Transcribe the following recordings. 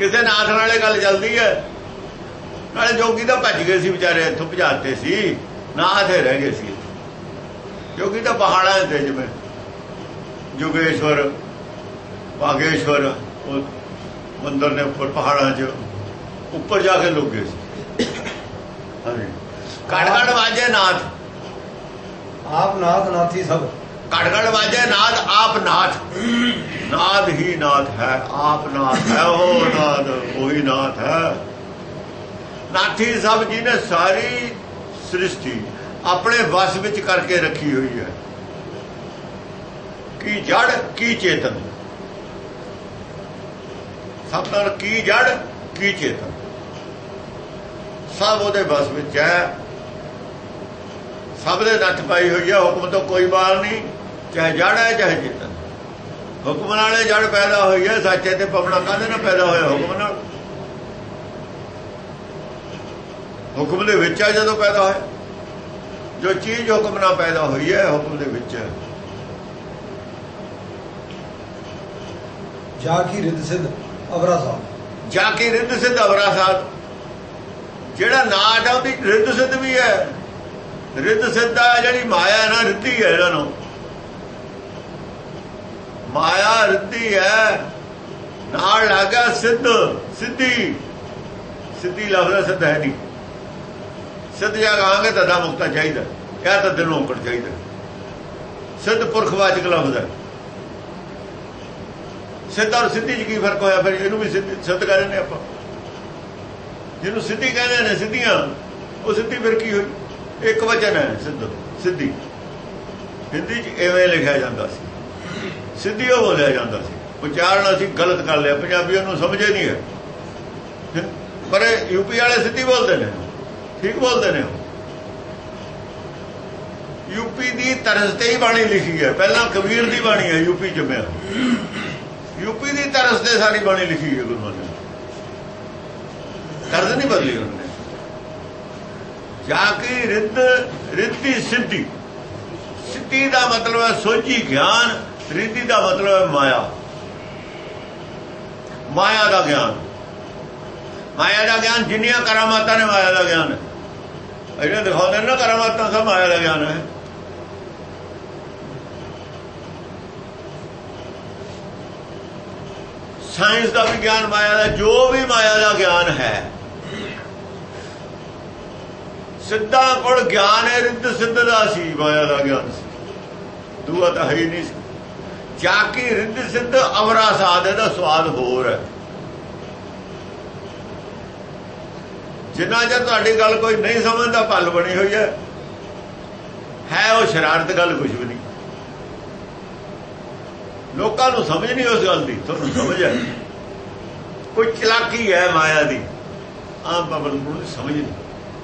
ਕਿਸੇ ਨਾਥ ਨਾਲੇ ਗੱਲ ਚੱਲਦੀ ਹੈ। ਨਾਲੇ ਜੋਗੀ ਤਾਂ ਭੱਜ ਗਏ ਸੀ ਵਿਚਾਰੇ, ਇੱਥੋਂ ਭਜਾਤੇ ਸੀ, ਨਾਥ ਰਹਿ ਗਏ ਸੀ। ਜੋਗੀ ਤਾਂ ਪਹਾੜਾਂ ਤੇ, ਜਿਵੇਂ ਜੋਗੇਸ਼ਵਰ, ਬਾਗੇਸ਼ਵਰ, ਉਹ ਮੰਦਰ ਨੇ ਉੱਪਰ ਪਹਾੜਾਂ 'ਚ ਉੱਪਰ ਜਾ ਕੇ ਲੁਕ ਗਏ ਸੀ। ਕੜ ਵਾਜੇ ਨਾਥ, ਆਪ ਨਾਥ ਨਾਥੀ ਸਭ। ਕੜ ਵਾਜੇ ਨਾਥ, ਆਪ ਨਾਥ, ਨਾਥ ਹੀ ਨਾਥ ਹੈ, ਆਪ ਨਾਥ ਹੈ, ਉਹ ਨਾਥ ਉਹੀ ਨਾਥ ਹੈ। ਨਾਥੀ ਸਭ ਜੀ ਨੇ ਸਾਰੀ ਸ੍ਰਿਸ਼ਟੀ ਆਪਣੇ ਵਸ ਵਿੱਚ ਕਰਕੇ ਰੱਖੀ ਹੋਈ ਹੈ। ਕੀ ਜੜ ਕੀ ਚੇਤਨ, ਸਭ ਨਾਲ ਕੀ ਜੜ ਕੀ ਚੇਤਨ, ਸਭ ਉਹਦੇ ਵਸ ਵਿੱਚ ਹੈ। ਸਭ ਦੇ ਨੱਥ ਪਾਈ ਹੋਈ ਹੈ, ਹੁਕਮ ਤੋਂ ਕੋਈ ਬਾਹਰ ਨਹੀਂ, ਚਾਹੇ ਜੜ ਹੈ ਚਾਹੇ ਚੇਤਨ। ਹੁਕਮ ਨਾਲੇ ਜੜ ਪੈਦਾ ਹੋਈ ਹੈ, ਸੱਚੇ ਤੇ ਪਵਣਾ ਕਾਹਦੇ ਨਾਲ ਪੈਦਾ ਹੋਇਆ? ਹੁਕਮ ਨਾਲ। ਹੁਕਮ ਦੇ ਵਿੱਚ ਆ ਜਦੋਂ ਪੈਦਾ ਹੋਇਆ, ਜੋ ਚੀਜ਼ ਹੁਕਮ ਨਾਲ ਪੈਦਾ ਹੋਈ ਹੈ ਹੁਕਮ ਦੇ ਵਿੱਚ ਹੈ। ਜਾ ਕੀ ਰਿੱਧ ਸਿੱਧ ਅਵਰਾ ਸਾਧ, ਜਾ ਕੀ ਰਿੱਧ ਸਿੱਧ ਅਵਰਾ ਸਾਧ। ਜਿਹੜਾ ਨਾਟ ਹੈ ਉਹਦੀ ਰਿੱਧ ਸਿੱਧ ਵੀ ਹੈ। ਰਿੱਧ ਸਿੱਧ ਹੈ ਜਿਹੜੀ ਮਾਇਆ ਨਾ, ਰਿੱਧੀ ਹੈ ਇਹਨਾਂ ਨੂੰ। ਮਾਇਆ ਰਿੱਧੀ ਹੈ, ਨਾਲ ਲੱਗਾ ਸਿੱਧ, ਸਿੱਧੀ। ਸਿੱਧੀ ਲਫ਼ਜ਼ ਸਿੱਧ ਹੈ ਨਹੀਂ। ਸਿੱਧ ਜਾ ਕਹਾਂਗੇ ਤਾਂ ਮੁਕਤਾ ਚਾਹੀਦਾ, ਕਿਆ ਤਾਂ ਦਿਲੋਂ ਔਕੜ ਚਾਹੀਦਾ। ਸਿੱਧ ਪੁਰਖਵਾਚਕ ਲਫ਼ਜ਼ ਹੈ। ਸਿੱਧ ਔਰ ਸਿੱਧੀ 'ਚ ਕੀ ਫਰਕ ਹੋਇਆ? ਫਿਰ ਇਹਨੂੰ ਵੀ ਸਿੱਧ ਕਹਿੰਦੇ ਨੇ ਆਪਾਂ, ਜਿਹਨੂੰ ਸਿੱਧੀ ਕਹਿੰਦੇ ਨੇ, ਸਿੱਧੀਆਂ। ਉਹ ਸਿੱਧੀ ਫਿਰ ਕੀ ਹੋਈ? ਇੱਕ ਵਚਨ ਹੈ ਸਿੱਧ, ਸਿੱਧੀ। ਹਿੰਦੀ 'ਚ ਐਵੇਂ ਲਿਖਿਆ ਜਾਂਦਾ ਸੀ, ਸਿੱਧੀ ਉਹ ਬੋਲਿਆ ਜਾਂਦਾ ਸੀ। ਉਚਾਰਨ ਅਸੀਂ ਗਲਤ ਕਰ ਲਿਆ, ਪੰਜਾਬੀਆਂ ਨੂੰ ਸਮਝੇ ਨਹੀਂ ਹੈ। ਪਰ ਯੂਪੀ ਵਾਲੇ ਸਿੱਧੀ ਬੋਲਦੇ ਨੇ, ਠੀਕ ਬੋਲਦੇ ਨੇ। ਯੂਪੀ ਦੀ ਤਰਜ਼ ਤੇ ਹੀ ਬਾਣੀ ਲਿਖੀ ਹੈ। ਪਹਿਲਾਂ ਕਬੀਰ ਦੀ ਬਾਣੀ ਹੈ, ਯੂਪੀ ਜੰਮਿਆ। ਯੂਪੀ ਦੀ ਤਰਜ਼ ਤੇ ਸਾਰੀ ਬਾਣੀ ਲਿਖੀ ਹੈ ਗੁਰੂਆਂ ਨੇ, ਤਰਜ਼ ਨਹੀਂ ਬਦਲੀ ਉਹਨੇ। ਜਾ ਕੇ ਰਿੱਧ, ਰਿੱਧੀ ਸਿੱਧੀ। ਸਿੱਧੀ ਦਾ ਮਤਲਬ ਹੈ ਸੋਝੀ ਗਿਆਨ, ਰਿੱਧੀ ਦਾ ਮਤਲਬ ਹੈ ਮਾਇਆ, ਮਾਇਆ ਦਾ ਗਿਆਨ। ਮਾਇਆ ਦਾ ਗਿਆਨ ਜਿੰਨੀਆਂ ਕਰਾਮਾਤਾਂ ਨੇ ਮਾਇਆ ਦਾ ਗਿਆਨ ਹੈ। ਇਹਨੇ ਦਿਖਾਉਂਦੇ ਨਾ ਕਰਾਮਾਤਾਂ ਸਭ ਮਾਇਆ ਦਾ ਗਿਆਨ ਹੈ। ਸਾਇੰਸ ਦਾ ਵੀ ਗਿਆਨ ਮਾਇਆ ਦਾ, ਜੋ ਵੀ ਮਾਇਆ ਦਾ ਗਿਆਨ ਹੈ। ਸਿੱਧਾਂ ਕੋਲ ਗਿਆਨ ਹੈ ਰਿੱਧ ਸਿੱਧ ਦਾ ਸੀ, ਮਾਇਆ ਦਾ ਗਿਆਨ ਸੀ, ਦੂਆ ਤਾਂ ਹੈ ਹੀ ਨਹੀਂ ਸੀ। ਜਾ ਕੇ ਰਿੱਧ ਸਿੱਧ ਅਵਰਾ ਸਾਧ ਦਾ ਸਵਾਦ ਹੋਰ ਹੈ। ਜਿੰਨਾ ਚਿਰ ਤੁਹਾਡੀ ਗੱਲ ਕੋਈ ਨਹੀਂ ਸਮਝਦਾ, ਭੱਲ ਬਣੀ ਹੋਈ ਹੈ ਉਹ ਸ਼ਰਾਰਤ ਗੱਲ ਕੁਝ ਵੀ ਨਹੀਂ। ਲੋਕਾਂ ਨੂੰ ਸਮਝ ਨਹੀਂ ਉਸ ਗੱਲ ਦੀ, ਤੁਹਾਨੂੰ ਸਮਝ ਹੈ। ਕੋਈ ਚਲਾਕੀ ਹੈ ਮਾਇਆ ਦੀ, ਆਮ ਪਬਲਿਕ ਨੂੰ ਸਮਝ ਨਹੀਂ।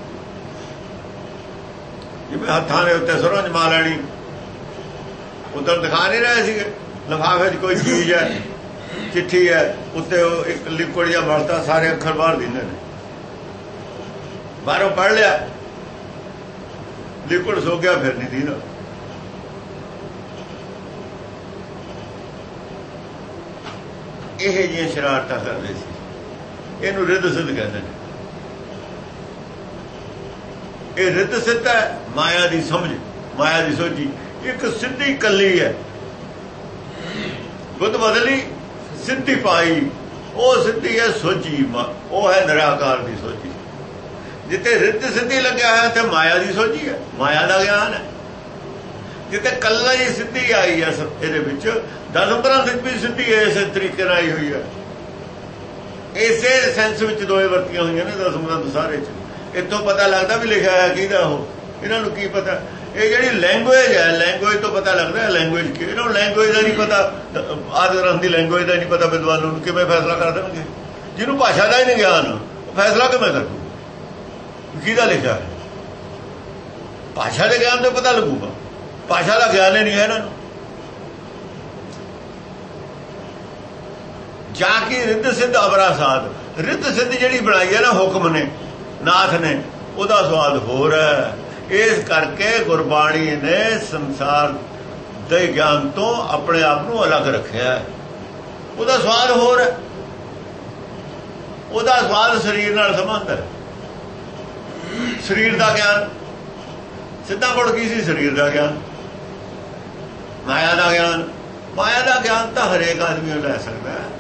ਜਿਵੇਂ ਹੱਥਾਂ ਦੇ ਉੱਤੇ ਸਰੋਂ ਜਮਾ ਲੈਣੀ, ਉੱਧਰ ਦਿਖਾ ਨਹੀਂ ਰਹੇ ਸੀਗੇ ਲਿਫਾਫੇ 'ਚ ਕੋਈ ਚੀਜ਼ ਹੈ, ਚਿੱਠੀ ਹੈ, ਉੱਤੇ ਉਹ ਇੱਕ ਲਿਕੁਇਡ ਜਿਹਾ ਵਰਤਾ, ਸਾਰੇ ਅੱਖਰ ਬਾਹਰ ਦਿੰਦੇ ਨੇ। ਬਾਹਰੋਂ ਪੜ੍ਹ ਲਿਆ, ਲਿਕੁਇਡ ਸੋ ਗਿਆ, ਫਿਰ ਨਹੀਂ ਦੀਦਾ। ਇਹ ਜਿਹੀਆਂ ਸ਼ਰਾਰਤਾਂ ਕਰਦੇ ਸੀ। ਇਹਨੂੰ ਰਿੱਧ ਸਿੱਧ ਕਹਿੰਦੇ ਨੇ। ਇਹ ਰਿੱਧ ਸਿੱਧ ਹੈ, ਮਾਇਆ ਦੀ ਸਮਝ, ਮਾਇਆ ਦੀ ਸੋਝੀ। ਇੱਕ ਸਿੱਧੀ ਕੱਲੀ ਹੈ, ਬੁੱਧ ਬਦਲੀ ਸਿੱਧੀ ਪਾਈ, ਉਹ ਸਿੱਧੀ ਹੈ ਸੋਝੀ, ਉਹ ਹੈ ਨਿਰਾਕਾਰ ਦੀ ਸੋਝੀ। ਜਿੱਥੇ ਰਿੱਧ ਸਿੱਧੀ ਲੱਗਿਆ ਹੋਇਆ ਤੇ ਮਾਇਆ ਦੀ ਸੋਝੀ ਹੈ, ਮਾਇਆ ਦਾ ਗਿਆਨ ਹੈ। ਜਿੱਥੇ ਕੱਲਾ ਹੀ ਸਿੱਧੀ ਆਈ ਹੈ, ਇਹਦੇ ਵਿੱਚ ਦਸਮ ਗ੍ਰੰਥ ਵਿੱਚ ਵੀ ਸਿੱਧੀ ਇਸੇ ਤਰੀਕੇ ਨਾਲ ਆਈ ਹੋਈ ਹੈ। ਇਸੇ ਸੈਂਸ ਵਿੱਚ ਦੋਏ ਵਰਤੀਆਂ ਹੋਈਆਂ ਨੇ ਦਸਮ ਗ੍ਰੰਥ ਸਾਰੇ 'ਚ। ਇੱਥੋਂ ਪਤਾ ਲੱਗਦਾ ਵੀ ਲਿਖਿਆ ਹੋਇਆ ਕਿਹਦਾ, ਉਹ ਇਹਨਾਂ ਨੂੰ ਕੀ ਪਤਾ। ਇਹ ਜਿਹੜੀ ਲੈਂਗੁਏਜ ਹੈ, ਲੈਂਗੁਏਜ ਤੋਂ ਪਤਾ ਲੱਗਦਾ ਹੈ ਲੈਂਗੁਏਜ ਕੀ। ਇਹਨਾਂ ਨੂੰ ਲੈਂਗੁਏਜ ਦਾ ਨਹੀਂ ਪਤਾ, ਆਦਿ ਗ੍ਰੰਥ ਦੀ ਲੈਂਗੁਏਜ ਦਾ ਨਹੀਂ ਪਤਾ। ਵਿਦਵਾਨਾਂ ਨੂੰ ਕਿਵੇਂ ਫੈਸਲਾ ਕਰ ਦੇਣਗੇ? ਜਿਹਨੂੰ ਭਾਸ਼ਾ ਦਾ ਹੀ ਨਹੀਂ ਗਿਆਨ, ਉਹ ਫੈਸਲਾ ਕਿਵੇਂ ਕਰੂ ਕਿਹਦਾ ਲਿਖਿਆ ਹੈ? ਭਾਸ਼ਾ ਦੇ ਗਿਆਨ ਤੋਂ ਪਤਾ ਲੱਗੂਗਾ, ਭਾਸ਼ਾ ਦਾ ਗਿਆਨ ਹੀ ਨਹੀਂ ਹੈ ਇਹਨਾਂ ਨੂੰ। ਜਾ ਕੇ ਰਿੱਧ ਸਿੱਧ ਅਵਰਾ ਸਾਧ। ਰਿੱਧ ਸਿੱਧ ਜਿਹੜੀ ਬਣਾਈ ਹੈ ਨਾ ਹੁਕਮ ਨੇ, ਨਾਥ ਨੇ, ਉਹਦਾ ਸਵਾਦ ਹੋਰ ਹੈ। ਇਸ ਕਰਕੇ ਗੁਰਬਾਣੀ ਨੇ ਸੰਸਾਰ ਦੇ ਗਿਆਨ ਤੋਂ ਆਪਣੇ ਆਪ ਨੂੰ ਅਲੱਗ ਰੱਖਿਆ, ਉਹਦਾ ਸਵਾਦ ਹੋਰ ਹੈ। ਉਹਦਾ ਸਵਾਦ ਸਰੀਰ ਨਾਲ ਸੰਬੰਧ ਹੈ। ਸਰੀਰ ਦਾ ਗਿਆਨ ਸਿੱਧਾ ਗੁਣ ਕੀ ਸੀ? ਸਰੀਰ ਦਾ ਗਿਆਨ, ਮਾਇਆ ਦਾ ਗਿਆਨ। ਮਾਇਆ ਦਾ ਗਿਆਨ ਤਾਂ ਹਰੇਕ ਆਦਮੀ ਲੈ ਸਕਦਾ ਹੈ।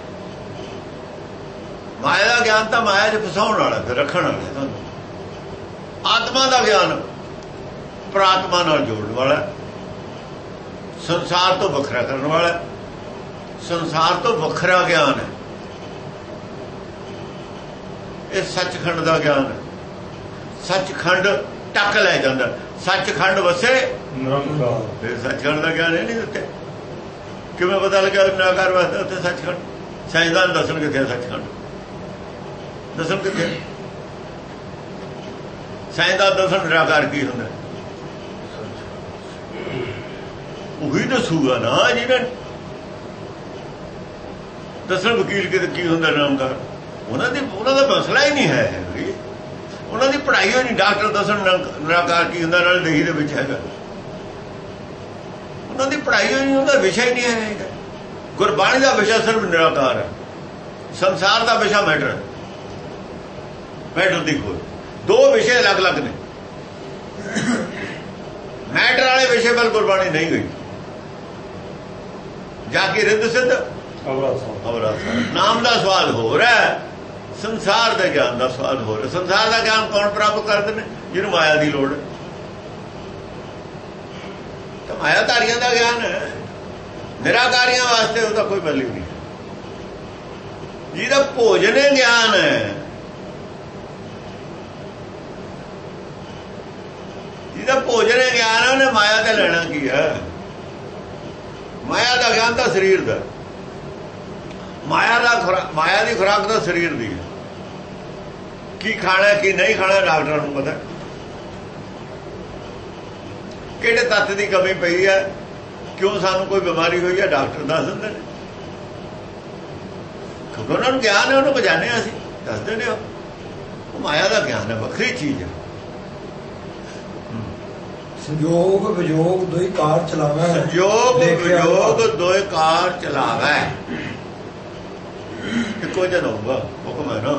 ਮਾਇਆ ਦਾ ਗਿਆਨ ਤਾਂ ਮਾਇਆ 'ਚ ਫਸਾਉਣ ਵਾਲਾ, ਫਿਰ ਰੱਖਣ ਵਾਲਾ ਤੁਹਾਨੂੰ। ਆਤਮਾ ਦਾ ਗਿਆਨ ਪ੍ਰਾਤਮਾ ਨਾਲ ਜੋੜਨ ਵਾਲਾ, ਸੰਸਾਰ ਤੋਂ ਵੱਖਰਾ ਕਰਨ ਵਾਲਾ। ਸੰਸਾਰ ਤੋਂ ਵੱਖਰਾ ਗਿਆਨ ਹੈ ਇਹ, ਸੱਚਖੰਡ ਦਾ ਗਿਆਨ ਹੈ। ਸੱਚਖੰਡ ਟੱਕ ਲੈ ਜਾਂਦਾ, ਸੱਚਖੰਡ ਵਸੇ ਨਿਰੰਕਾਰ। ਫਿਰ ਸੱਚਖੰਡ ਦਾ ਗਿਆਨ ਇਹ ਨਹੀਂ ਦਿੱਤੇ। ਕਿਵੇਂ ਪਤਾ ਲੱਗਿਆ ਨਿਰਾਕਾਰ ਵਾਸਤੇ ਉੱਥੇ ਸੱਚਖੰਡ? ਸਾਇੰਸਦਾਨ ਦੱਸਣ ਕਿੱਥੇ ਸੱਚਖੰਡ, ਦੱਸਣ ਕਿੱਥੇ? ਸਾਇੰਸਦਾਨ ਦੱਸਣ ਨਿਰਾਕਾਰ ਕੀ ਹੁੰਦਾ? ਉਹੀ ਦੱਸੂਗਾ ਨਾ ਜਿਹਨੇ ਦੱਸਣ। ਵਕੀਲ ਕਿਤੇ ਕੀ ਹੁੰਦਾ ਨਿਰੰਕਾਰ? ਉਹਨਾਂ ਦਾ ਮਸਲਾ ਹੀ ਨਹੀਂ ਹੈ। ਉਹਨਾਂ ਦੀ ਪੜ੍ਹਾਈ ਹੋਈ ਨਹੀਂ। ਡਾਕਟਰ ਦੱਸਣ ਨਿਰਾਕਾਰ ਕੀ ਹੁੰਦਾ, ਨਾਲ ਦੇਹੀ ਦੇ ਵਿੱਚ ਹੈਗਾ। ਉਹਨਾਂ ਦੀ ਪੜ੍ਹਾਈ ਹੋਈ ਨਹੀਂ, ਉਹਦਾ ਵਿਸ਼ਾ ਹੀ ਨਹੀਂ ਹੈ। ਗੁਰਬਾਣੀ ਦਾ ਵਿਸ਼ਾ ਸਿਰਫ ਨਿਰਾਕਾਰ ਹੈ। ਸੰਸਾਰ ਦਾ ਵਿਸ਼ਾ ਮੈਟਰ ਹੈ। ਮੈਟਰ ਦੀ ਕੋਈ ਦੋ ਵਿਸ਼ੇ ਅਲੱਗ-ਅਲੱਗ ਨੇ। ਮੈਟਰ ਵਾਲੇ ਵਿਸ਼ੇ ਵੱਲ ਗੁਰਬਾਣੀ ਨਹੀਂ ਗਈ। ਜਾ ਕੇ ਰਿੱਧ ਸਿੱਧ ਨਾਮ ਦਾ ਸਵਾਦ ਹੋ ਰਿਹਾ, ਸੰਸਾਰ ਦੇ ਗਿਆਨ ਦਾ ਸਵਾਦ ਹੋ ਰਿਹਾ। ਸੰਸਾਰ ਦਾ ਗਿਆਨ ਕੌਣ ਪ੍ਰਾਪਤ ਕਰਦੇ ਨੇ? ਜਿਹਨੂੰ ਮਾਇਆ ਦੀ ਲੋੜ ਹੈ। ਤਾਂ ਮਾਇਆਧਾਰੀਆਂ ਦਾ ਗਿਆਨ ਹੈ। ਨਿਰਾਕਾਰੀਆਂ ਵਾਸਤੇ ਉਹਦਾ ਕੋਈ ਵੈਲਿਊ ਨਹੀਂ। ਜਿਹਦਾ ਭੋਜਨੇ ਗਿਆਨ ਹੈ, ਜਿਹਦਾ ਭੋਜਨੇ ਗਿਆਨ ਹੈ, ਉਹਨੇ ਮਾਇਆ ਤੇ ਲੈਣਾ ਕੀ ਹੈ? ਮਾਇਆ ਦਾ ਗਿਆਨ ਤਾਂ ਸਰੀਰ ਦਾ, ਮਾਇਆ ਦੀ ਖੁਰਾਕ ਤਾਂ ਸਰੀਰ ਦੀ ਹੈ। ਕੀ ਖਾਣਾ ਕੀ ਨਹੀਂ ਖਾਣਾ ਡਾਕਟਰਾਂ ਨੂੰ ਪਤਾ। ਕਿਹੜੇ ਤੱਤ ਦੀ ਕਮੀ ਪਈ ਹੈ, ਕਿਉਂ ਸਾਨੂੰ ਕੋਈ ਬਿਮਾਰੀ ਹੋਈ ਹੈ, ਡਾਕਟਰ ਦੱਸ ਦਿੰਦੇ ਨੇ। ਕਿਉਂਕਿ ਉਹਨਾਂ ਨੂੰ ਗਿਆਨ ਹੈ, ਉਹਨੂੰ ਪਛਾਣਿਆ ਅਸੀਂ, ਦੱਸਦੇ ਨੇ। ਉਹ ਮਾਇਆ ਦਾ ਗਿਆਨ ਹੈ, ਵੱਖਰੀ ਚੀਜ਼ ਹੈ। ਸੰਜੋਗ ਵਿਜੋਗ ਦੋਈ ਕਾਰ ਚਲਾਵੇ। ਸੰਜੋਗ ਵਿਜੋਗ ਦੋਈ ਕਾਰ ਚਲਾਵੇ। ਇੱਕੋ ਜਿਹਾ ਹੋਊਗਾ ਹੁਕਮ ਹੈ ਨਾ,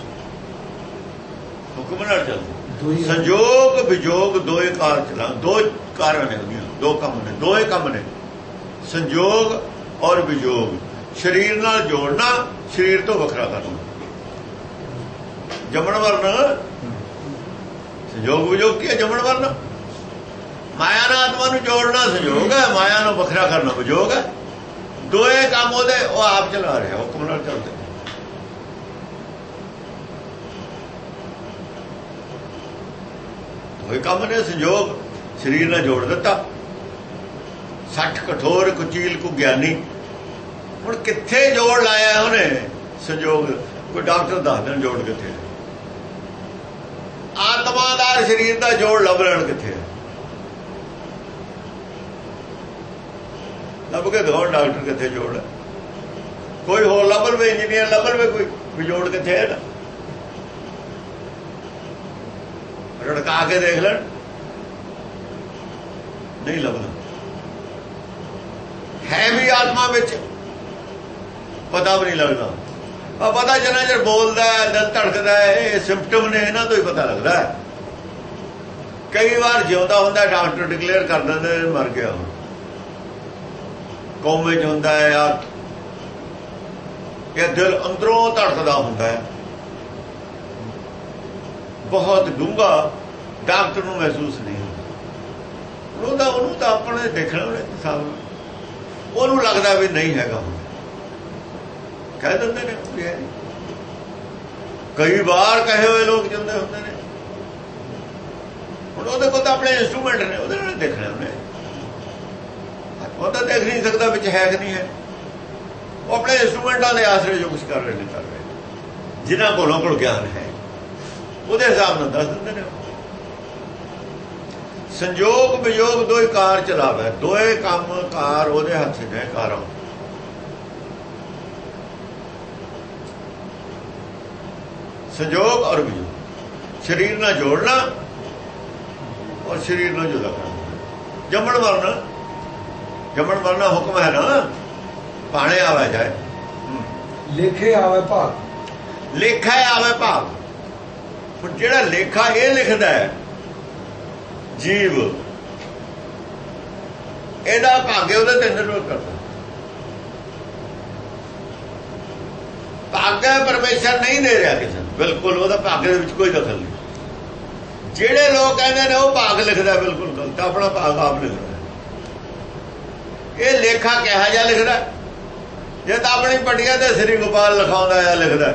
ਹੁਕਮ ਨਾਲ ਚੱਲਦਾ। ਸੰਜੋਗ ਵਿਜੋਗ ਦੋਏ ਕਾਰ ਚਲਾ। ਦੋ ਕਾਰਾਂ ਨੇ ਉਹਦੀਆਂ, ਦੋ ਕੰਮ ਨੇ, ਦੋਏ ਕੰਮ ਨੇ। ਸੰਜੋਗ ਔਰ ਵਿਜੋਗ, ਸਰੀਰ ਨਾਲ ਜੋੜਨਾ, ਸਰੀਰ ਤੋਂ ਵੱਖਰਾ ਕਰਨਾ। ਜੰਮਣ ਵਰਨ ਸੰਜੋਗ ਵਿਜੋਗ ਕੀ ਹੈ? ਜੰਮਣ ਵਰਨ। ਮਾਇਆ ਨਾਲ ਆਤਮਾ ਨੂੰ ਜੋੜਨਾ ਸੰਜੋਗ ਹੈ, ਮਾਇਆ ਨੂੰ ਵੱਖਰਾ ਕਰਨਾ ਵਿਜੋਗ ਹੈ। ਦੋਏ ਕੰਮ ਉਹਦੇ ਉਹ ਆਪ ਚਲਾ ਰਿਹਾ, ਹੁਕਮ ਨਾਲ ਚੱਲਦੇ। ਦੋਏ ਕੰਮ ਨੇ। ਸੰਜੋਗ ਸਰੀਰ ਨਾਲ ਜੋੜ ਦਿੱਤਾ, ਸੱਠ ਕਠੋਰ ਕੁਚੀਲ ਕੋ ਗਿਆਨੀ। ਹੁਣ ਕਿੱਥੇ ਜੋੜ ਲਾਇਆ ਉਹਨੇ ਸੰਜੋਗ? ਕੋਈ ਡਾਕਟਰ ਦੱਸ ਦੇਣ ਜੋੜ ਕਿੱਥੇ? ਆਤਮਾ ਦਾ ਸਰੀਰ ਦਾ ਜੋੜ ਲੱਭ ਲੈਣ ਕਿੱਥੇ? ਲੱਭ ਕੇ ਦਿਖਾਉਣ ਡਾਕਟਰ ਕਿੱਥੇ ਜੋੜ ਹੈ। ਕੋਈ ਹੋਰ ਲੱਭ ਲਵੇ, ਇੰਜੀਨੀਅਰ ਲੱਭ ਲਵੇ, ਕੋਈ ਜੋੜ ਕਿੱਥੇ ਹੈ? ਰੜਕਾ ਕੇ ਦੇਖ ਲੈਣ, ਨਹੀਂ ਲੱਭਦਾ। ਹੈ ਵੀ ਆਤਮਾ ਵਿੱਚ, ਪਤਾ ਵੀ ਨਹੀਂ ਲੱਗਦਾ। ਪਤਾ ਜਿੰਨਾ ਚਿਰ ਬੋਲਦਾ, ਦਿਲ ਧੜਕਦਾ, ਇਹ ਸਿੰਪਟਮ ਨੇ, ਇਹਨਾਂ ਤੋਂ ਹੀ ਪਤਾ ਲੱਗਦਾ। ਕਈ ਵਾਰ ਜਿਉਂਦਾ ਹੁੰਦਾ, ਡਾਕਟਰ ਡਿਕਲੇਅਰ ਕਰ ਦਿੰਦੇ ਮਰ ਗਿਆ, ਕੋਮੇ ਚ ਹੁੰਦਾ ਹੈ। ਯਾਰ ਇਹ ਦਿਲ ਅੰਦਰੋਂ ਧੜਕਦਾ ਹੁੰਦਾ ਹੈ, ਬਹੁਤ ਡੂੰਘਾ, ਡਾਕਟਰ ਨੂੰ ਮਹਿਸੂਸ ਨਹੀਂ ਹੁੰਦਾ। ਉਹਨੂੰ ਤਾਂ ਆਪਣੇ ਦੇਖਣਾ ਹਿਸਾਬ, ਉਹਨੂੰ ਲੱਗਦਾ ਵੀ ਨਹੀਂ ਹੈਗਾ, ਕਹਿ ਦਿੰਦੇ ਨੇ। ਕਈ ਵਾਰ ਕਹੇ ਹੋਏ ਲੋਕ ਜਾਂਦੇ ਹੁੰਦੇ ਨੇ। ਹੁਣ ਉਹਦੇ ਕੋਲ ਤਾਂ ਆਪਣੇ ਇੰਸਟਰੂਮੈਂਟ ਨੇ, ਉਹਦੇ ਨਾਲ ਦੇਖਣਾ ਉਹਨੇ। ਉਹ ਤਾਂ ਦੇਖ ਨਹੀਂ ਸਕਦਾ ਵਿੱਚ ਹੈ ਕਿ ਨਹੀਂ ਹੈ। ਉਹ ਆਪਣੇ ਇੰਸਟਰੂਮੈਂਟਾਂ ਦੇ ਆਸਰੇ ਜੋ ਕੁਛ ਕਰ ਰਹੇ ਨੇ ਕਰ ਰਹੇ, ਜਿਨ੍ਹਾਂ ਕੋਲ ਗਿਆਨ ਹੈ, ਉਹਦੇ ਹਿਸਾਬ ਨਾਲ ਦੱਸ ਦਿੰਦੇ ਨੇ। ਸੰਜੋਗ ਵਿਜੋਗ ਦੋਏ ਕਾਰ ਚਲਾਵੇ। ਦੋਏ ਕੰਮ ਕਾਰ ਉਹਦੇ ਹੱਥ ਨੇ। ਕਾਰਾਂ ਸੰਜੋਗ ਔਰ ਵਿਜੋਗ, ਸਰੀਰ ਨਾਲ ਜੋੜਨਾ ਔਰ ਸਰੀਰ ਨਾਲ ਜੁਦਾ ਕਰਨਾ। ਜੰਮਣ ਮਰਨਾ, ਜੰਮਣ ਮਰਨਾ ਹੁਕਮ ਹੈ ਨਾ। ਪਾਣੇ ਆਵੇ ਜਾਏ, ਲੇਖੇ ਆਵੇ ਭਾਗ। ਲੇਖਾ ਆਵੇ ਭਾਗ। ਹੁਣ ਜਿਹੜਾ ਲੇਖਾ ਇਹ ਲਿਖਦਾ ਹੈ ਜੀਵ, ਇਹਦਾ ਭਾਗੇ ਉਹਦੇ ਤੇ ਨਿਰਭਰ ਕਰਦਾ। ਭਾਗਾ ਪਰਮੇਸ਼ਰ ਨਹੀਂ ਦੇ ਰਿਹਾ ਕਿਸੇ ਨੂੰ, ਬਿਲਕੁਲ ਉਹਦਾ ਭਾਗੇ ਦੇ ਵਿੱਚ ਕੋਈ ਦਖਲ ਨਹੀਂ। ਜਿਹੜੇ ਲੋਕ ਕਹਿੰਦੇ ਨੇ ਉਹ ਭਾਗ ਲਿਖਦਾ, ਬਿਲਕੁਲ ਗਲਤ। ਆਪਣਾ ਭਾਗ ਆਪ ਲਿਖਦਾ। ਇਹ ਲੇਖਾ ਕਿਹਾ ਜਾ ਲਿਖਦਾ, ਜੇ ਤਾਂ ਆਪਣੀ ਪੱਟੀਆਂ ਤੇ ਸ੍ਰੀ ਗੋਪਾਲ ਲਿਖਾਉਂਦਾ ਆ ਲਿਖਦਾ,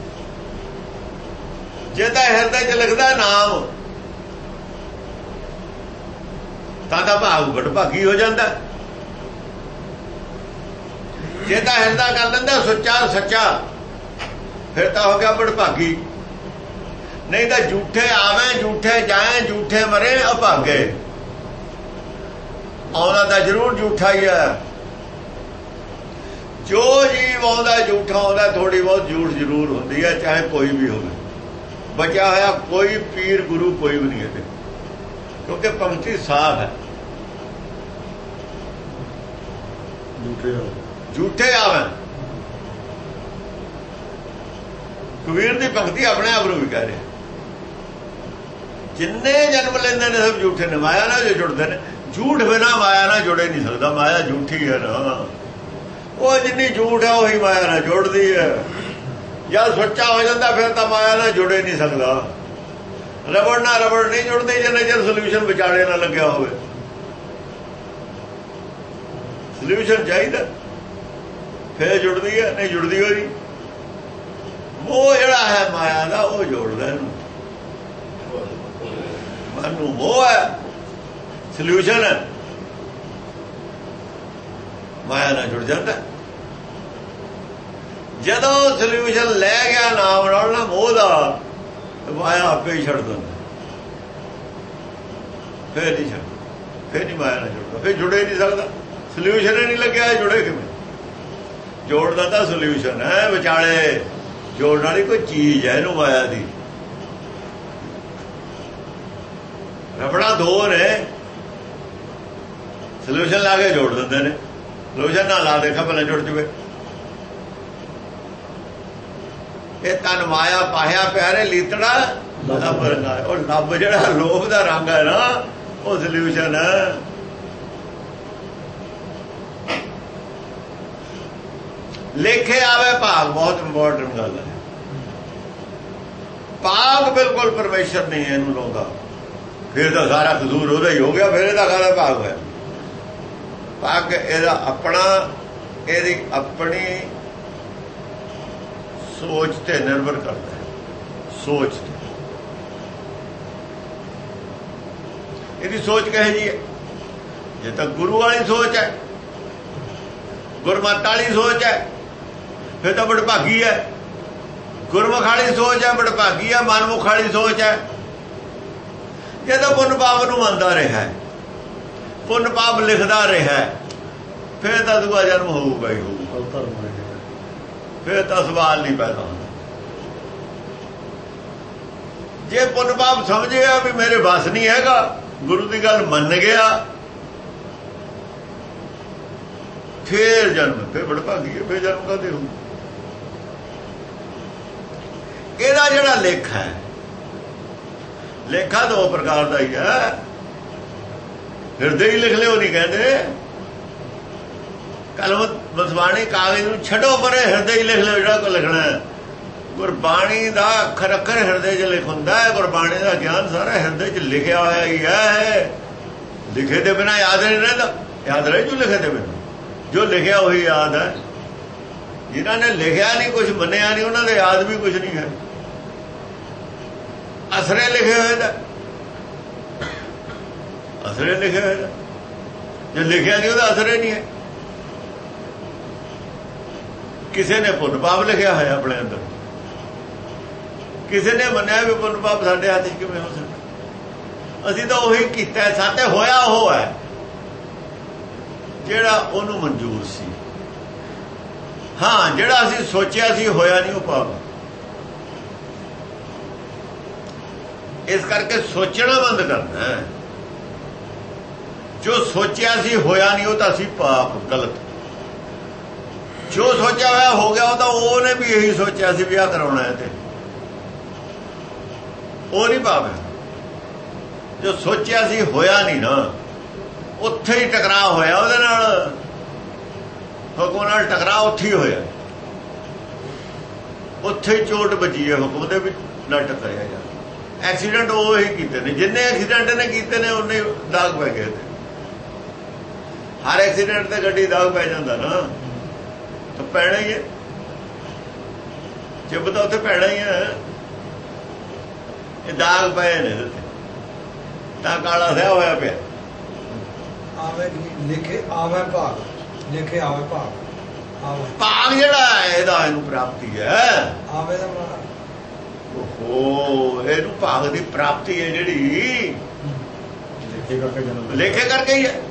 ਜੇ ਤਾਂ ਹਿਰਦੇ 'ਚ ਲਿਖਦਾ ਨਾਮ ਤਾਂ ਭਾਗ ਵਡਭਾਗੀ ਹੋ ਜਾਂਦਾ। ਜੇ ਤਾਂ ਹਿਰਦਾ ਕਰ ਲੈਂਦਾ ਸੁੱਚਾ ਸੱਚਾ, ਫਿਰ ਤਾਂ ਹੋ ਗਿਆ ਵਡਭਾਗੀ। ਨਹੀਂ ਤਾਂ ਝੂਠੇ ਆਵੇਂ ਝੂਠੇ ਜਾਏ ਝੂਠੇ ਮਰੇ ਅਭਾਗੇ। ਆਉਂਦਾ ਤਾਂ ਜ਼ਰੂਰ ਝੂਠਾ ਹੀ ਹੈ। ਜੋ ਜੀਵ ਆਉਂਦਾ ਝੂਠਾ ਆਉਂਦਾ, ਥੋੜੀ ਬਹੁਤ ਝੂਠ ਜ਼ਰੂਰ ਹੁੰਦੀ ਹੈ, ਚਾਹੇ ਕੋਈ ਵੀ ਹੋਵੇ। ਬਚਿਆ ਹੋਇਆ ਕੋਈ ਪੀਰ ਗੁਰੂ ਕੋਈ ਵੀ ਨਹੀਂ ਹੈ, ਕਿਉਂਕਿ ਪੰਕਤੀ ਸਾਫ਼ ਹੈ। ਝੂਠੇ ਆਵੇ, ਕਬੀਰ ਦੀ ਪੰਕਤੀ ਆਪਣੇ ਆਪ ਨੂੰ ਵੀ ਕਹਿ ਰਿਹਾ। ਜਿੰਨੇ ਜਨਮ ਲੈਂਦੇ ਨੇ ਸਭ ਝੂਠੇ ਨੇ। ਮਾਇਆ ਨਾਲ ਜੋ ਜੁੜਦੇ ਨੇ, ਝੂਠ ਬਿਨਾ ਮਾਇਆ ਨਾਲ ਜੁੜੇ ਨਹੀਂ ਸਕਦਾ। ਮਾਇਆ ਝੂਠੀ ਹੈ ਨਾ, ਉਹ ਜਿੰਨੀ ਝੂਠ ਹੈ ਉਹੀ ਮਾਇਆ ਨਾਲ ਜੁੜਦੀ ਹੈ। ਜਦ ਸੱਚਾ ਹੋ ਜਾਂਦਾ ਫਿਰ ਤਾਂ ਮਾਇਆ ਨਾਲ ਜੁੜੇ ਨਹੀਂ ਸਕਦਾ। ਰਬੜ ਨਾਲ ਰਬੜ ਨਹੀਂ ਜੁੜਦੀ ਜਿੰਨੇ ਚਿਰ ਸੋਲੂਸ਼ਨ ਵਿਚਾਲੇ ਨਾ ਲੱਗਿਆ ਹੋਵੇ। ਸੋਲੂਸ਼ਨ ਚਾਹੀਦਾ ਫਿਰ ਜੁੜਦੀ ਹੈ, ਨਹੀਂ ਜੁੜਦੀ ਹੋਈ। ਉਹ ਜਿਹੜਾ ਹੈ ਮਾਇਆ ਦਾ, ਉਹ ਜੋੜਦਾ ਇਹਨੂੰ। ਮਨ ਨੂੰ ਮੋਹ ਹੈ, ਸੋਲੂਸ਼ਨ ਹੈ, ਮਾਇਆ ਨਾਲ ਜੁੜ ਜਾਂਦਾ। ਜਦੋਂ ਸੋਲੂਸ਼ਨ ਲੈ ਗਿਆ ਨਾਮ ਨਾਲ ਨਾ ਮੋਹ ਦਾ, ਮਾਇਆ ਆਪੇ ਹੀ ਛੱਡ ਦਿੰਦਾ। ਫਿਰ ਨਹੀਂ ਛੱਡ, ਫਿਰ ਨਹੀਂ ਮਾਇਆ ਨਾਲ ਜੁੜਦਾ, ਫਿਰ ਜੁੜੇ ਨਹੀਂ ਸਕਦਾ। ਸੋਲੂਸ਼ਨ ਹੀ ਨਹੀਂ ਲੱਗਿਆ, ਜੁੜੇ ਕਿਵੇਂ? ਜੋੜਦਾ ਤਾਂ ਸੋਲੂਸ਼ਨ ਹੈ, ਵਿਚਾਲੇ ਜੋੜਨ ਵਾਲੀ ਕੋਈ ਚੀਜ਼ ਹੈ ਇਹਨੂੰ ਮਾਇਆ ਦੀ। ਰਬੜਾ ਦੋ ਨੇ, ਸੋਲੂਸ਼ਨ ਲਾ ਕੇ ਜੋੜ ਦਿੰਦੇ ਨੇ। ਸੋਲੂਸ਼ਨ ਨਾ ਲਾ ਦੇਖਾ ਭਲੇ ਜੁੜ ਜਵੇ। ਇਹ ਤਨ ਮਾਇਆ ਪਾਹਿਆ ਪਿਆਰੇ ਲੀਤੜਾ ਲੱਭ ਰੰਗਾ। ਉਹ ਲੱਭ ਜਿਹੜਾ ਲੋਭ ਦਾ ਰੰਗ ਹੈ ਨਾ, ਉਹ ਸੋਲੂਸ਼ਨ ਹੈ। ਲੇਖੇ ਆਵੇ ਭਾਗ, ਬਹੁਤ ਇੰਪੋਰਟੈਂਟ ਗੱਲ ਹੈ। ਭਾਗ ਬਿਲਕੁਲ ਪਰਮੇਸ਼ਰ ਨਹੀਂ ਇਹਨੂੰ ਲਾਉਂਦਾ, ਫਿਰ ਤਾਂ ਸਾਰਾ ਕਸੂਰ ਉਹਦਾ ਹੀ ਹੋ ਗਿਆ। ਫਿਰ ਇਹਦਾ ਕਾਹਦਾ ਭਾਗ ਹੋਇਆ? ਭਾਗ ਇਹਦਾ ਆਪਣਾ, ਇਹਦੀ ਆਪਣੀ ਸੋਚ ਤੇ ਨਿਰਭਰ ਕਰਦਾ ਹੈ। ਸੋਚ ਤੇ ਇਹਦੀ ਸੋਚ ਕਹੇ ਜੀ, ਜੇ ਤਾਂ ਗੁਰੂ ਵਾਲੀ ਸੋਚ ਹੈ, ਗੁਰਮਤਿ ਵਾਲੀ ਸੋਚ ਹੈ, ਫਿਰ ਤਾਂ ਵਡਭਾਗੀ ਹੈ। ਗੁਰਮੁਖ ਵਾਲੀ ਸੋਚ ਹੈ, ਵਡਭਾਗੀ ਹੈ। ਮਨਮੁਖ ਵਾਲੀ ਸੋਚ ਹੈ, ਜੇ ਤਾਂ ਪੁੰਨ ਪਾਪ ਨੂੰ ਮੰਨਦਾ ਰਿਹਾ, ਪੁੰਨ ਪਾਪ ਲਿਖਦਾ ਰਿਹਾ, ਫਿਰ ਤਾਂ ਦੂਆ ਜਨਮ ਹੋਊਗਾ ਹੀ ਹੋਊਗਾ। ਫਿਰ ਤਾਂ ਸਵਾਲ ਨਹੀਂ ਪੈਦਾ ਹੁੰਦਾ। ਜੇ ਪੁੰਨ ਪਾਪ ਸਮਝਿਆ ਵੀ ਮੇਰੇ ਬਸ ਨਹੀਂ ਹੈਗਾ, ਗੁਰੂ ਦੀ ਗੱਲ ਮੰਨ ਗਿਆ, ਫਿਰ ਜਨਮ, ਫਿਰ ਵਡਭਾਗੀ ਹੈ, ਫਿਰ ਜਨਮ ਕਾਹਦੇ ਹੋਊ? ਇਹਦਾ ਜਿਹੜਾ ਲੇਖਾ ਹੈ, ਲੇਖਾ ਦੋ ਪ੍ਰਕਾਰ ਦਾ ਹੀ ਹੈ। ਹਿਰਦੇ ਹੀ ਲਿਖ ਲਿਓ ਨਹੀਂ ਕਹਿੰਦੇ। ਕਲਮ ਬਸਵਾਣੀ ਕਾਗਜ਼ ਨੂੰ ਛੱਡੋ ਪਰੇ, ਹਿਰਦੇ ਹੀ ਲਿਖ ਲਿਓ ਜਿਹੜਾ ਕੋ ਲਿਖਣਾ ਹੈ। ਗੁਰਬਾਣੀ ਦਾ ਅੱਖਰ ਅੱਖਰ ਹਿਰਦੇ 'ਚ ਲਿਖ ਹੁੰਦਾ ਹੈ। ਗੁਰਬਾਣੀ ਦਾ ਗਿਆਨ ਸਾਰਾ ਹਿਰਦੇ 'ਚ ਲਿਖਿਆ ਹੋਇਆ ਹੀ ਹੈ। ਲਿਖੇ ਦੇ ਬਿਨਾਂ ਯਾਦ ਨਹੀਂ ਰਹਿੰਦਾ। ਯਾਦ ਰਹੇ ਜੋ ਲਿਖੇ ਦੇ ਬਿਨਾਂ, ਜੋ ਲਿਖਿਆ ਉਹੀ ਯਾਦ ਹੈ। ਜਿਨ੍ਹਾਂ ਨੇ ਲਿਖਿਆ ਨਹੀਂ, ਕੁਝ ਮੰਨਿਆ ਨਹੀਂ, ਉਹਨਾਂ ਦੇ ਯਾਦ ਵੀ ਕੁਝ ਨਹੀਂ ਹੈ। ਅਸਰੇ ਲਿਖੇ ਹੋਏ ਦਾ, ਅਸਰੇ ਲਿਖੇ ਹੋਏ ਦਾ। ਜੇ ਲਿਖਿਆ ਨਹੀਂ ਉਹਦਾ ਅਸਰ ਹੀ ਨਹੀਂ ਹੈ। ਕਿਸੇ ਨੇ ਪੁੰਨ ਪਾਪ ਲਿਖਿਆ ਹੋਇਆ ਆਪਣੇ ਅੰਦਰ, ਕਿਸੇ ਨੇ ਮੰਨਿਆ ਵੀ ਪੁੰਨ ਪਾਪ ਸਾਡੇ ਹੱਥ 'ਚ ਕਿਵੇਂ ਹੋ ਸਕਦਾ। ਅਸੀਂ ਤਾਂ ਉਹੀ ਕੀਤਾ, ਸਾਡੇ ਹੋਇਆ ਉਹ ਹੈ ਜਿਹੜਾ ਉਹਨੂੰ ਮਨਜ਼ੂਰ ਸੀ। ਹਾਂ, ਜਿਹੜਾ ਅਸੀਂ ਸੋਚਿਆ ਸੀ ਹੋਇਆ ਨਹੀਂ, ਉਹ ਪਾਪ। ਇਸ ਕਰਕੇ ਸੋਚਣਾ ਬੰਦ ਕਰਨਾ ਹੈ। ਜੋ ਸੋਚਿਆ ਸੀ ਹੋਇਆ ਨਹੀਂ, ਉਹ ਤਾਂ ਅਸੀਂ ਪਾਪ, ਗਲਤ। ਜੋ ਸੋਚਿਆ ਹੋਇਆ ਹੋ ਗਿਆ। ਉਹ ਤਾਂ ਉਹਨੇ ਵੀ ਇਹੀ ਸੋਚਿਆ ਸੀ ਵੀ ਆਹ ਕਰਾਉਣਾ ਹੈ, ਤੇ ਉਹ ਨਹੀਂ ਭਾਵ ਹੈ। ਜੋ ਸੋਚਿਆ ਸੀ ਹੋਇਆ ਨਹੀਂ ਨਾ, ਉੱਥੇ ਹੀ ਟਕਰਾਅ ਹੋਇਆ ਉਹਦੇ ਨਾਲ, ਹੁਕਮ ਨਾਲ ਟਕਰਾਅ ਉੱਥੇ ਹੀ ਹੋਇਆ, ਉੱਥੇ ਹੀ ਚੋਟ ਵੱਜੀ ਹੈ ਹੁਕਮ ਦੇ ਵਿੱਚ, ਨਾ ਟਕਰਿਆ ਜਾ। ਐਕਸੀਡੈਂਟ ਉਹ ਹੀ ਕੀਤੇ ਨੇ, ਜਿੰਨੇ ਐਕਸੀਡੈਂਟ ਨੇ ਕੀਤੇ ਨੇ ਉਹਨੇ ਦਾਗ ਪੈ ਗਏ ਤੇ। ਹਰ ਐਕਸੀਡੈਂਟ ਤੇ ਗੱਡੀ ਦਾਗ ਪੈ ਜਾਂਦਾ ਨਾ, ਤਾਂ ਪੈਣਾ ਹੀ ਹੈ, ਜਿੱਬ ਤਾਂ ਉੱਥੇ ਪੈਣਾ ਹੀ ਹੈ। ਇਹ ਦਾਗ ਪਏ ਨੇ ਤਾਂ ਕਾਲਾ ਸਿਆ ਹੋਇਆ ਪਿਆ। ਆਵੇ ਲਿਖੇ ਆਵੇ ਭਾਗ, ਲਿਖੇ ਆਵੇ ਭਾਗ। ਭਾਗ ਜਿਹੜਾ ਇਹਦਾ ਇਹਨੂੰ ਪ੍ਰਾਪਤੀ ਹੈ। ਆਵੇ ਦਾ ਮਾਰਾ ਓਹੋ, ਇਹਨੂੰ ਭਾਗ ਦੀ ਪ੍ਰਾਪਤੀ ਹੈ ਜਿਹੜੀ ਲੇਖੇ ਕਰਕੇ ਹੀ ਹੈ।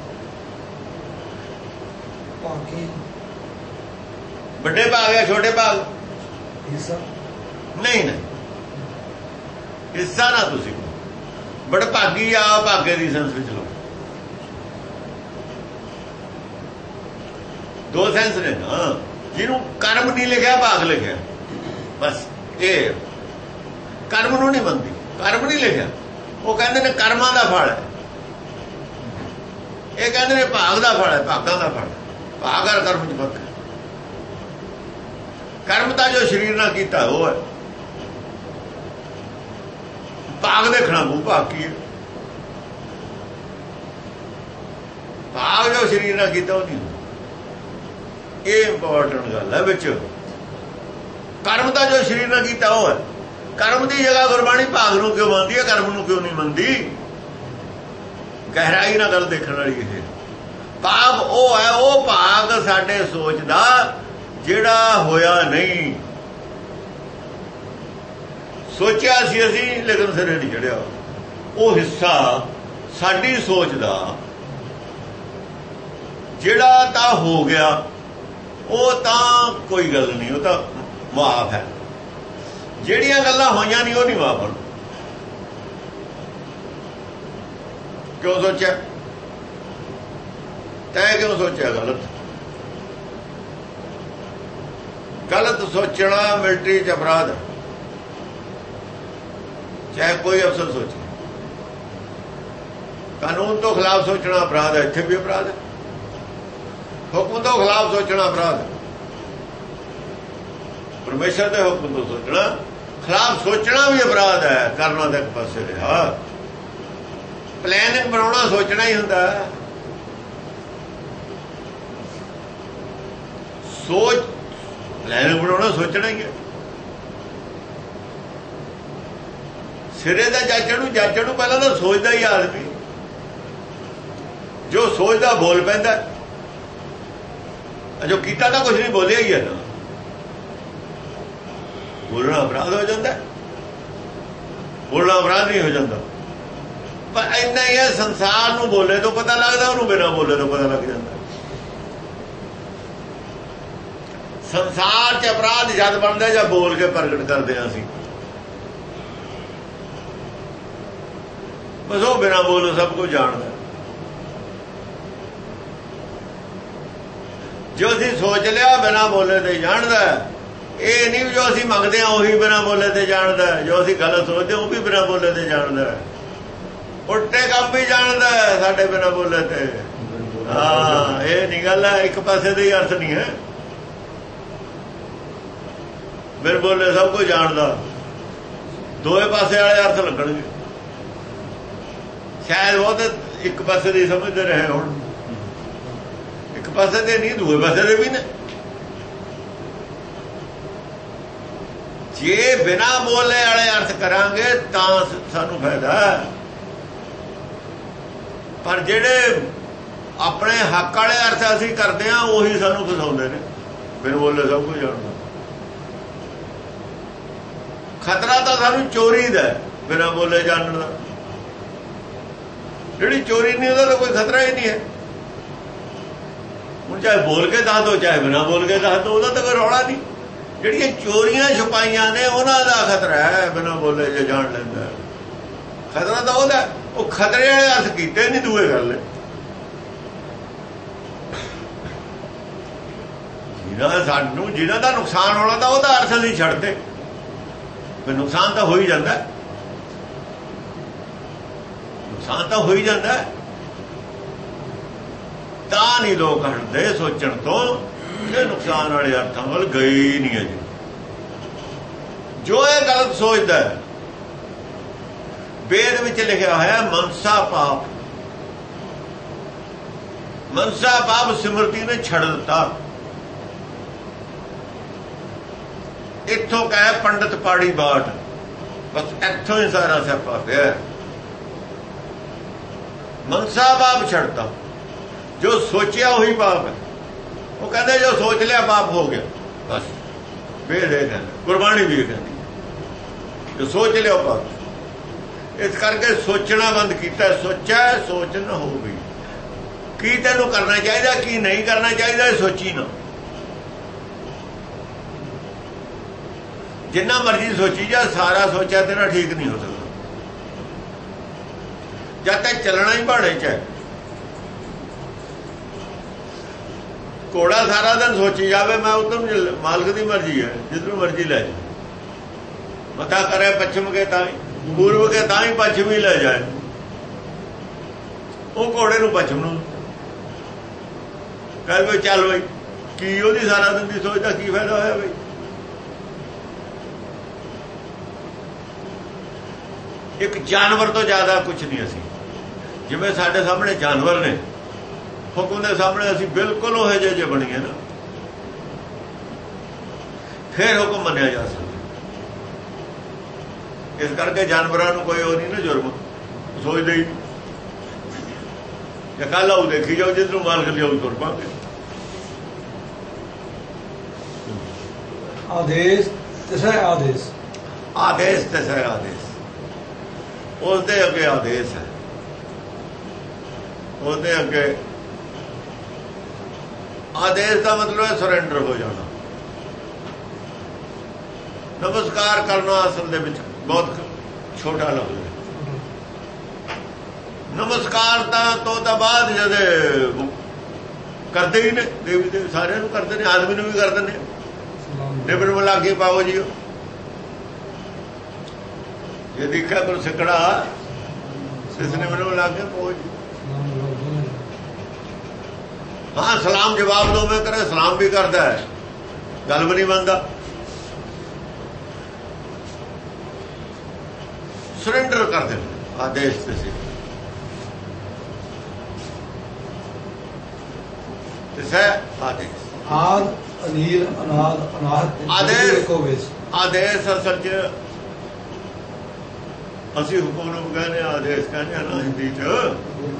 ਬਾਕੀ ਵੱਡੇ ਭਾਗ ਹੈ, ਛੋਟੇ ਭਾਗ ਹਿੱਸਾ ਨਹੀਂ, ਨਹੀਂ ਹਿੱਸਾ ਨਾ ਤੁਸੀਂ ਬੜ ਭਾਗੀ ਆ, ਭਾਗੇ ਦੀ ਸੈਂਸ ਵਿੱਚ ਲਓ। ਦੋ ਸੈਂਸ ਨੇ ਨਾ, ਜਿਹਨੂੰ ਕਰਮ ਨਹੀਂ ਲਿਖਿਆ ਭਾਗ ਲਿਖਿਆ, ਬਸ ਇਹ ਕਰਮ ਨੂੰ ਨਹੀਂ ਮੰਨਦੀ, ਕਰਮ ਨਹੀਂ ਲਿਖਿਆ। ਉਹ ਕਹਿੰਦੇ ਨੇ ਕਰਮਾਂ ਦਾ ਫਲ ਹੈ, ਇਹ ਕਹਿੰਦੇ ਨੇ ਭਾਗ ਦਾ ਫਲ ਹੈ, ਭਾਗਾਂ ਦਾ ਫਲ। ਭਾਗ ਔਰ ਕਰਮ ਚ ਫਰਕ ਹੈ। ਕਰਮ ਤਾਂ ਜੋ ਸਰੀਰ ਨਾਲ ਕੀਤਾ ਉਹ ਹੈ, ਭਾਗ ਦੇਖਣਾ ਮੂੰਹ ਭਾਗ ਕੀ ਹੈ। ਭਾਗ ਜੋ ਸਰੀਰ ਨਾਲ ਕੀਤਾ ਉਹ ਨਹੀਂ। ਇਹ ਇੰਪੋਰਟੈਂਟ ਗੱਲ ਹੈ ਵਿੱਚ। ਕਰਮ ਤਾਂ ਜੋ ਸਰੀਰ ਨਾਲ ਕੀਤਾ ਉਹ ਹੈ। ਕਰਮ ਦੀ ਜਗ੍ਹਾ ਗੁਰਬਾਣੀ ਭਾਗ ਨੂੰ ਕਿਉਂ ਮੰਨਦੀ ਹੈ, ਕਰਮ ਨੂੰ ਕਿਉਂ ਨਹੀਂ ਮੰਨਦੀ? ਗਹਿਰਾਈ ਨਾਲ ਗੱਲ ਦੇਖਣ ਵਾਲੀ ਇਹ। ਭਾਗ ਉਹ ਹੈ, ਉਹ ਭਾਗ ਸਾਡੇ ਸੋਚ ਦਾ ਜਿਹੜਾ ਹੋਇਆ ਨਹੀਂ। ਸੋਚਿਆ ਸੀ ਅਸੀਂ ਲੇਕਿਨ ਸਿਰੇ ਨਹੀਂ ਚੜਿਆ। ਉਹ ਹਿੱਸਾ ਸਾਡੀ ਸੋਚ ਦਾ ਜਿਹੜਾ ਤਾਂ ਹੋ ਗਿਆ, ਉਹ ਤਾਂ ਕੋਈ ਗੱਲ ਨਹੀਂ, ਉਹ ਤਾਂ ਮਾਫ ਹੈ। ਜਿਹੜੀਆਂ ਗੱਲਾਂ ਹੋਈਆਂ ਨਹੀਂ ਉਹ ਨਹੀਂ ਮਾਫ ਹੋਣ। ਕਿਉਂ ਸੋਚਿਆ? ਤੈਂ ਕਿਉਂ ਸੋਚਿਆ ਗਲਤ? ਗਲਤ ਸੋਚਣਾ ਮਿਲਟਰੀ ਚ ਅਪਰਾਧ ਹੈ, ਚਾਹੇ ਕੋਈ ਅਫਸਰ ਸੋਚੇ। ਕਾਨੂੰਨ ਤੋਂ ਖਿਲਾਫ ਸੋਚਣਾ ਅਪਰਾਧ ਹੈ, ਇੱਥੇ ਵੀ ਅਪਰਾਧ ਹੈ। ਹੁਕਮ ਤੋਂ ਖਿਲਾਫ ਸੋਚਣਾ ਅਪਰਾਧ ਹੈ। ਪਰਮੇਸ਼ਰ ਦੇ ਹੁਕਮ ਤੋਂ ਸੋਚਣਾ ਖਿਲਾਫ ਸੋਚਣਾ ਵੀ ਅਪਰਾਧ ਹੈ। ਕਰਨਾ ਤਾਂ ਇੱਕ ਪਾਸੇ ਰਿਹਾ। ਪਲੈਨਿੰਗ ਬਣਾਉਣਾ ਸੋਚਣਾ ਹੀ ਹੁੰਦਾ। ਸੋਚ ਪਲੈਨਿੰਗ ਬਣਾਉਣਾ ਸੋਚਣਾ ਹੀ ਹੈ। ਸਿਰੇ ਦਾ ਜਾਚਣ ਨੂੰ ਪਹਿਲਾਂ ਤਾਂ ਸੋਚਦਾ ਹੀ ਆਦਮੀ। ਜੋ ਸੋਚਦਾ ਬੋਲ ਪੈਂਦਾ, ਜੋ ਕੀਤਾ ਤਾਂ ਕੁਝ ਨਹੀਂ, ਬੋਲਿਆ ਹੀ ਹੈ ਨਾ। ਬੋਲਣਾ ਅਪਰਾਧ ਹੋ ਜਾਂਦਾ, ਬੋਲਣਾ ਅਪਰਾਧ ਨਹੀਂ ਹੋ ਜਾਂਦਾ। ਪਰ ਇੰਨਾ ਹੀ ਹੈ, ਸੰਸਾਰ ਨੂੰ ਬੋਲੇ ਤੋਂ ਪਤਾ ਲੱਗਦਾ, ਉਹਨੂੰ ਬਿਨਾਂ ਬੋਲੇ ਤੋਂ ਪਤਾ ਲੱਗ ਜਾਂਦਾ। ਸੰਸਾਰ 'ਚ ਅਪਰਾਧ ਜਦ ਬਣਦਾ ਜਾਂ ਬੋਲ ਕੇ ਪ੍ਰਗਟ ਕਰਦੇ ਹਾਂ ਅਸੀਂ। ਬਸ ਉਹ ਬਿਨਾਂ ਬੋਲੇ ਸਭ ਕੁਝ ਜਾਣਦਾ। ਜੋ ਅਸੀਂ ਸੋਚ ਲਿਆ ਬਿਨਾਂ ਬੋਲੇ ਤੇ ਜਾਣਦਾ। ਇਹ ਨਹੀਂ ਜੋ ਅਸੀਂ ਮੰਗਦੇ ਹਾਂ ਉਹੀ ਬਿਨਾਂ ਬੋਲੇ ਤੇ ਜਾਣਦਾ। ਜੋ ਅਸੀਂ ਗਲਤ ਸੋਚਦੇ ਉਹ ਵੀ ਬਿਨਾਂ ਬੋਲੇ ਤੇ ਜਾਣਦਾ। ਉਲਟੇ ਕੰਮ ਵੀ ਜਾਣਦਾ ਸਾਡੇ ਬਿਨਾਂ ਬੋਲੇ ਤੇ। ਹਾਂ, ਇਹ ਨਹੀਂ ਗੱਲ ਹੈ, ਇੱਕ ਪਾਸੇ ਦੇ ਅਰਥ ਨਹੀਂ ਹੈ। ਬਿਨ ਬੋਲੇ ਸਭ ਕੁਝ ਜਾਣਦਾ, ਦੋਵੇਂ ਪਾਸੇ ਵਾਲੇ ਅਰਥ ਲੱਗਣਗੇ। ਸ਼ਾਇਦ ਬਹੁਤ ਇੱਕ ਪਾਸੇ ਦੇ ਸਮਝਦੇ ਰਹੇ ਹੁਣ, ਇੱਕ ਪਾਸੇ ਦੇ ਨਹੀਂ, ਦੂਏ ਪਾਸੇ ਦੇ ਵੀ ਨੇ। ਜੇ ਬਿਨਾਂ ਬੋਲੇ ਵਾਲੇ ਅਰਥ ਕਰਾਂਗੇ ਤਾਂ ਸਾਨੂੰ ਫਾਇਦਾ। ਪਰ ਜਿਹੜੇ ਆਪਣੇ ਹੱਕ ਵਾਲੇ ਅਰਥ ਅਸੀਂ ਕਰਦੇ ਹਾਂ ਉਹੀ ਸਾਨੂੰ ਫਸਾਉਂਦੇ ਨੇ। ਬਿਨ ਬੋਲੇ ਸਭ ਕੁਝ ਜਾਣਦਾ। ਖਤਰਾ ਤਾਂ ਸਾਨੂੰ ਚੋਰੀ ਦਾ, ਬਿਨਾਂ ਬੋਲੇ ਜਾਣਨ ਦਾ। ਜਿਹੜੀ ਚੋਰੀ ਨਹੀਂ ਉਹਦਾ ਤਾਂ ਕੋਈ ਖਤਰਾ ਹੀ ਨਹੀਂ ਹੈ। ਹੁਣ ਚਾਹੇ ਬੋਲ ਕੇ ਦੱਸ ਦੋ, ਚਾਹੇ ਬਿਨਾਂ ਬੋਲ ਕੇ ਦੱਸ ਦੋ, ਉਹਦਾ ਤਾਂ ਕੋਈ ਰੌਲਾ ਨਹੀਂ। ਜਿਹੜੀਆਂ ਚੋਰੀਆਂ ਛੁਪਾਈਆਂ ਨੇ ਉਹਨਾਂ ਦਾ ਖਤਰਾ ਹੈ, ਬਿਨਾਂ ਬੋਲੇ ਜੇ ਜਾਣ ਲੈਂਦਾ। ਖਤਰਾ ਤਾਂ ਉਹਦਾ। ਉਹ ਖਤਰੇ ਵਾਲੇ ਅਰਥ ਕੀਤੇ ਨਹੀਂ, ਦੂਏ ਗੱਲ ਜਿਹਨਾਂ ਦਾ ਨੁਕਸਾਨ ਹੋਣਾ ਤਾਂ ਉਹਦਾ ਅਰਥ ਨਹੀਂ ਛੱਡਦੇ, ਫਿਰ ਨੁਕਸਾਨ ਤਾਂ ਹੋ ਹੀ ਜਾਂਦਾ, ਨੁਕਸਾਨ ਤਾਂ ਹੋ ਹੀ ਜਾਂਦਾ। ਤਾਂ ਨਹੀਂ ਲੋਕ ਹਟਦੇ ਸੋਚਣ ਤੋਂ ਕਿ ਨੁਕਸਾਨ ਵਾਲੇ ਅਰਥਾਂ ਵੱਲ ਗਏ ਹੀ ਨਹੀਂ ਅਜੇ। ਜੋ ਇਹ ਗਲਤ ਸੋਚਦਾ ਹੈ, ਵੇਦ ਵਿੱਚ ਲਿਖਿਆ ਹੋਇਆ ਮਨਸਾ ਪਾਪ, ਮਨਸਾ ਪਾਪ ਸਿਮਰਤੀ ਨੇ ਛੱਡ ਦਿੱਤਾ। ਇੱਥੋਂ ਕਹੇ ਪੰਡਤ ਪਾੜੀ ਬਾਟ, ਬਸ ਇੱਥੋਂ ਹੀ ਸਾਰਾ ਸਿਆਪਾ ਪਿਆ। ਮਨਸਾ ਪਾਪ ਛੱਡਤਾ, ਜੋ ਸੋਚਿਆ ਉਹੀ ਪਾਪ ਹੈ। ਉਹ ਕਹਿੰਦੇ ਜੋ ਸੋਚ ਲਿਆ ਪਾਪ ਹੋ ਗਿਆ, ਬਸ ਵੇਦ ਇਹ ਕਹਿੰਦਾ, ਗੁਰਬਾਣੀ ਵੀ ਇਹ ਕਹਿੰਦੀ ਜੋ ਸੋਚ ਲਿਆ ਪਾਪ। ਇਸ ਕਰਕੇ ਸੋਚਣਾ ਬੰਦ ਕੀਤਾ। ਸੋਚਿਆ ਸੋਚ ਨਾ ਹੋ ਗਈ। ਕੀ ਤੈਨੂੰ ਕਰਨਾ ਚਾਹੀਦਾ ਕੀ ਨਹੀਂ ਕਰਨਾ ਚਾਹੀਦਾ ਇਹ ਸੋਚੀ ਨਾ। ਜਿੰਨਾ ਮਰਜ਼ੀ ਸੋਚੀ ਜਾ, ਸਾਰਾ ਸੋਚਿਆ ਤੇਰਾ ਠੀਕ ਨਹੀਂ ਹੋ ਸਕਦਾ। ਜਦ ਤੱਕ ਚੱਲਣਾ ਹੀ ਭਾੜੇ 'ਚ ਹੈ। ਘੋੜਾ ਸਾਰਾ ਦਿਨ ਸੋਚੀ ਜਾਵੇ ਮੈਂ ਉਧਰ ਮਾਲਕ ਦੀ ਮਰਜ਼ੀ ਹੈ, ਜਿੱਧਰੋਂ ਮਰਜ਼ੀ ਲੈ ਜਾ। ਮਤਾ ਕਰੇ ਪੱਛਮ ਕੇ ਤਾਂ ਹੀ ਪੂਰਬ ਕੇ ਤਾਂ ਹੀ ਪੱਛਮ ਹੀ ਲੈ ਜਾਏ। ਉਹ ਘੋੜੇ ਨੂੰ ਪੱਛਮ ਨੂੰ ਕਹਿ ਬਈ ਚੱਲ ਬਈ, ਕੀ ਉਹਦੀ ਸਾਰਾ ਦਿਨ ਦੀ ਸੋਚਦਾ ਕੀ ਫਾਇਦਾ ਹੋਇਆ ਬਈ। ਇੱਕ ਜਾਨਵਰ ਤੋਂ ਜ਼ਿਆਦਾ ਕੁਝ ਨਹੀਂ ਅਸੀਂ। ਜਿਵੇਂ ਸਾਡੇ ਸਾਹਮਣੇ ਜਾਨਵਰ ਨੇ, ਹੁਕਮ ਦੇ ਸਾਹਮਣੇ ਅਸੀਂ ਬਿਲਕੁਲ ਉਹ ਜਿਹੇ ਬਣੀਏ ਨਾ, ਫਿਰ ਹੁਕਮ ਮੰਨਿਆ ਜਾ ਸਕਦਾ। ਇਸ ਕਰਕੇ ਜਾਨਵਰਾਂ ਨੂੰ ਕੋਈ ਉਹ ਨਹੀਂ ਨਾ ਜੁਰਮ, ਸੋਚਦੇ ਹੀ ਜਾਂ ਕੱਲ ਆਉ ਦੇਖੀ ਜਾਓ ਜਿੱਧਰੋਂ ਮਾਲਕ ਲਿਆਉ ਤੁਰ ਪਾਂਗੇ। ਆਦੇਸ਼ ਤਸੈ ਆਦੇਸ਼, ਆਦੇਸ਼ ਤਸੈ ਆਦੇਸ਼, ਉਸਦੇ ਅੱਗੇ ਆਦੇਸ਼ ਹੈ, ਉਹਦੇ ਅੱਗੇ ਆਦੇਸ਼ ਦਾ ਮਤਲਬ ਹੈ ਸਰੈਂਡਰ ਹੋ ਜਾਣਾ। ਨਮਸਕਾਰ ਕਰਨਾ ਅਸਲ ਦੇ ਵਿੱਚ ਬਹੁਤ ਛੋਟਾ ਲਫ਼ਜ਼ ਹੈ। ਨਮਸਕਾਰ ਤਾਂ ਬਾਅਦ ਜਦ ਕਰਦੇ ਹੀ ਨੇ, ਦੇਵੀ ਦੇ ਸਾਰਿਆਂ ਨੂੰ ਕਰਦੇ ਨੇ, ਆਦਮੀ ਨੂੰ ਵੀ ਕਰਦੇ ਨੇ। ਨਿਬਰ ਮਿਲਾ ਕੇ ਪਾਓ ਜੀ, ਜੇ ਦੇਖਿਆ ਕਰੋ ਸਿੱਕੜਾ ਇਸ ਨੇ ਮੈਨੂੰ ਮਿਲਾ ਕੇ ਪਾਓ ਜੀ। ਹਾਂ ਸਲਾਮ ਜਵਾਬ ਦੋ ਮੈਂ ਕਰੇ, ਸਲਾਮ ਵੀ ਕਰਦਾ ਹੈ, ਗੱਲ ਵੀ ਨਹੀਂ ਮੰਨਦਾ। ਸਰੈਂਡਰ ਕਰਦੇ ਆਦੇਸ਼ ਤੇ ਸੀ। ਆਦੇਸ਼ ਆਦ ਅਨੀਲ ਅਨਾਦ ਅਨਾਹਤ ਆਦੇਸ਼। ਆਦੇਸ਼ ਅਸਲ 'ਚ ਅਸੀਂ ਹੁਕਮ ਨੂੰ ਕਹਿੰਦੇ, ਆਦੇਸ਼ ਕਹਿੰਦੇ ਨਾ ਹਿੰਦੀ 'ਚ।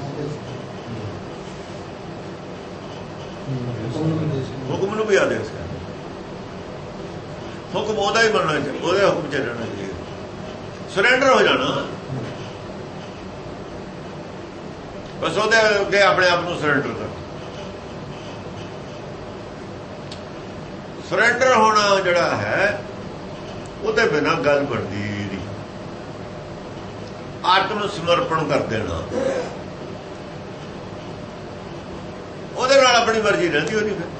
ਹੁਕਮ ਨੂੰ ਵੀ ਆਦੇਸ਼ ਕਹਿੰਦੇ। ਹੁਕਮ ਉਹਦਾ ਹੀ ਮੰਨਣਾ ਚਾਹੀਦਾ, ਉਹਦੇ ਹੁਕਮ 'ਚ ਰਹਿਣਾ ਚਾਹੀਦਾ, ਸਰੈਂਡਰ ਹੋ ਜਾਣਾ। ਬਸ ਉਹਦੇ ਅੱਗੇ ਆਪਣੇ ਆਪ ਨੂੰ ਸਰੈਂਡਰ ਕਰ। ਸਰੈਂਡਰ ਹੋਣਾ ਜਿਹੜਾ ਹੈ ਉਹਦੇ ਬਿਨਾਂ ਗੱਲ ਬਣਦੀ ਨਹੀਂ। ਆਤਮ ਸਮਰਪਣ ਕਰ ਦੇਣਾ, ਉਹਦੇ ਨਾਲ ਆਪਣੀ ਮਰਜ਼ੀ ਰਹਿੰਦੀ ਹੋਣੀ। ਫਿਰ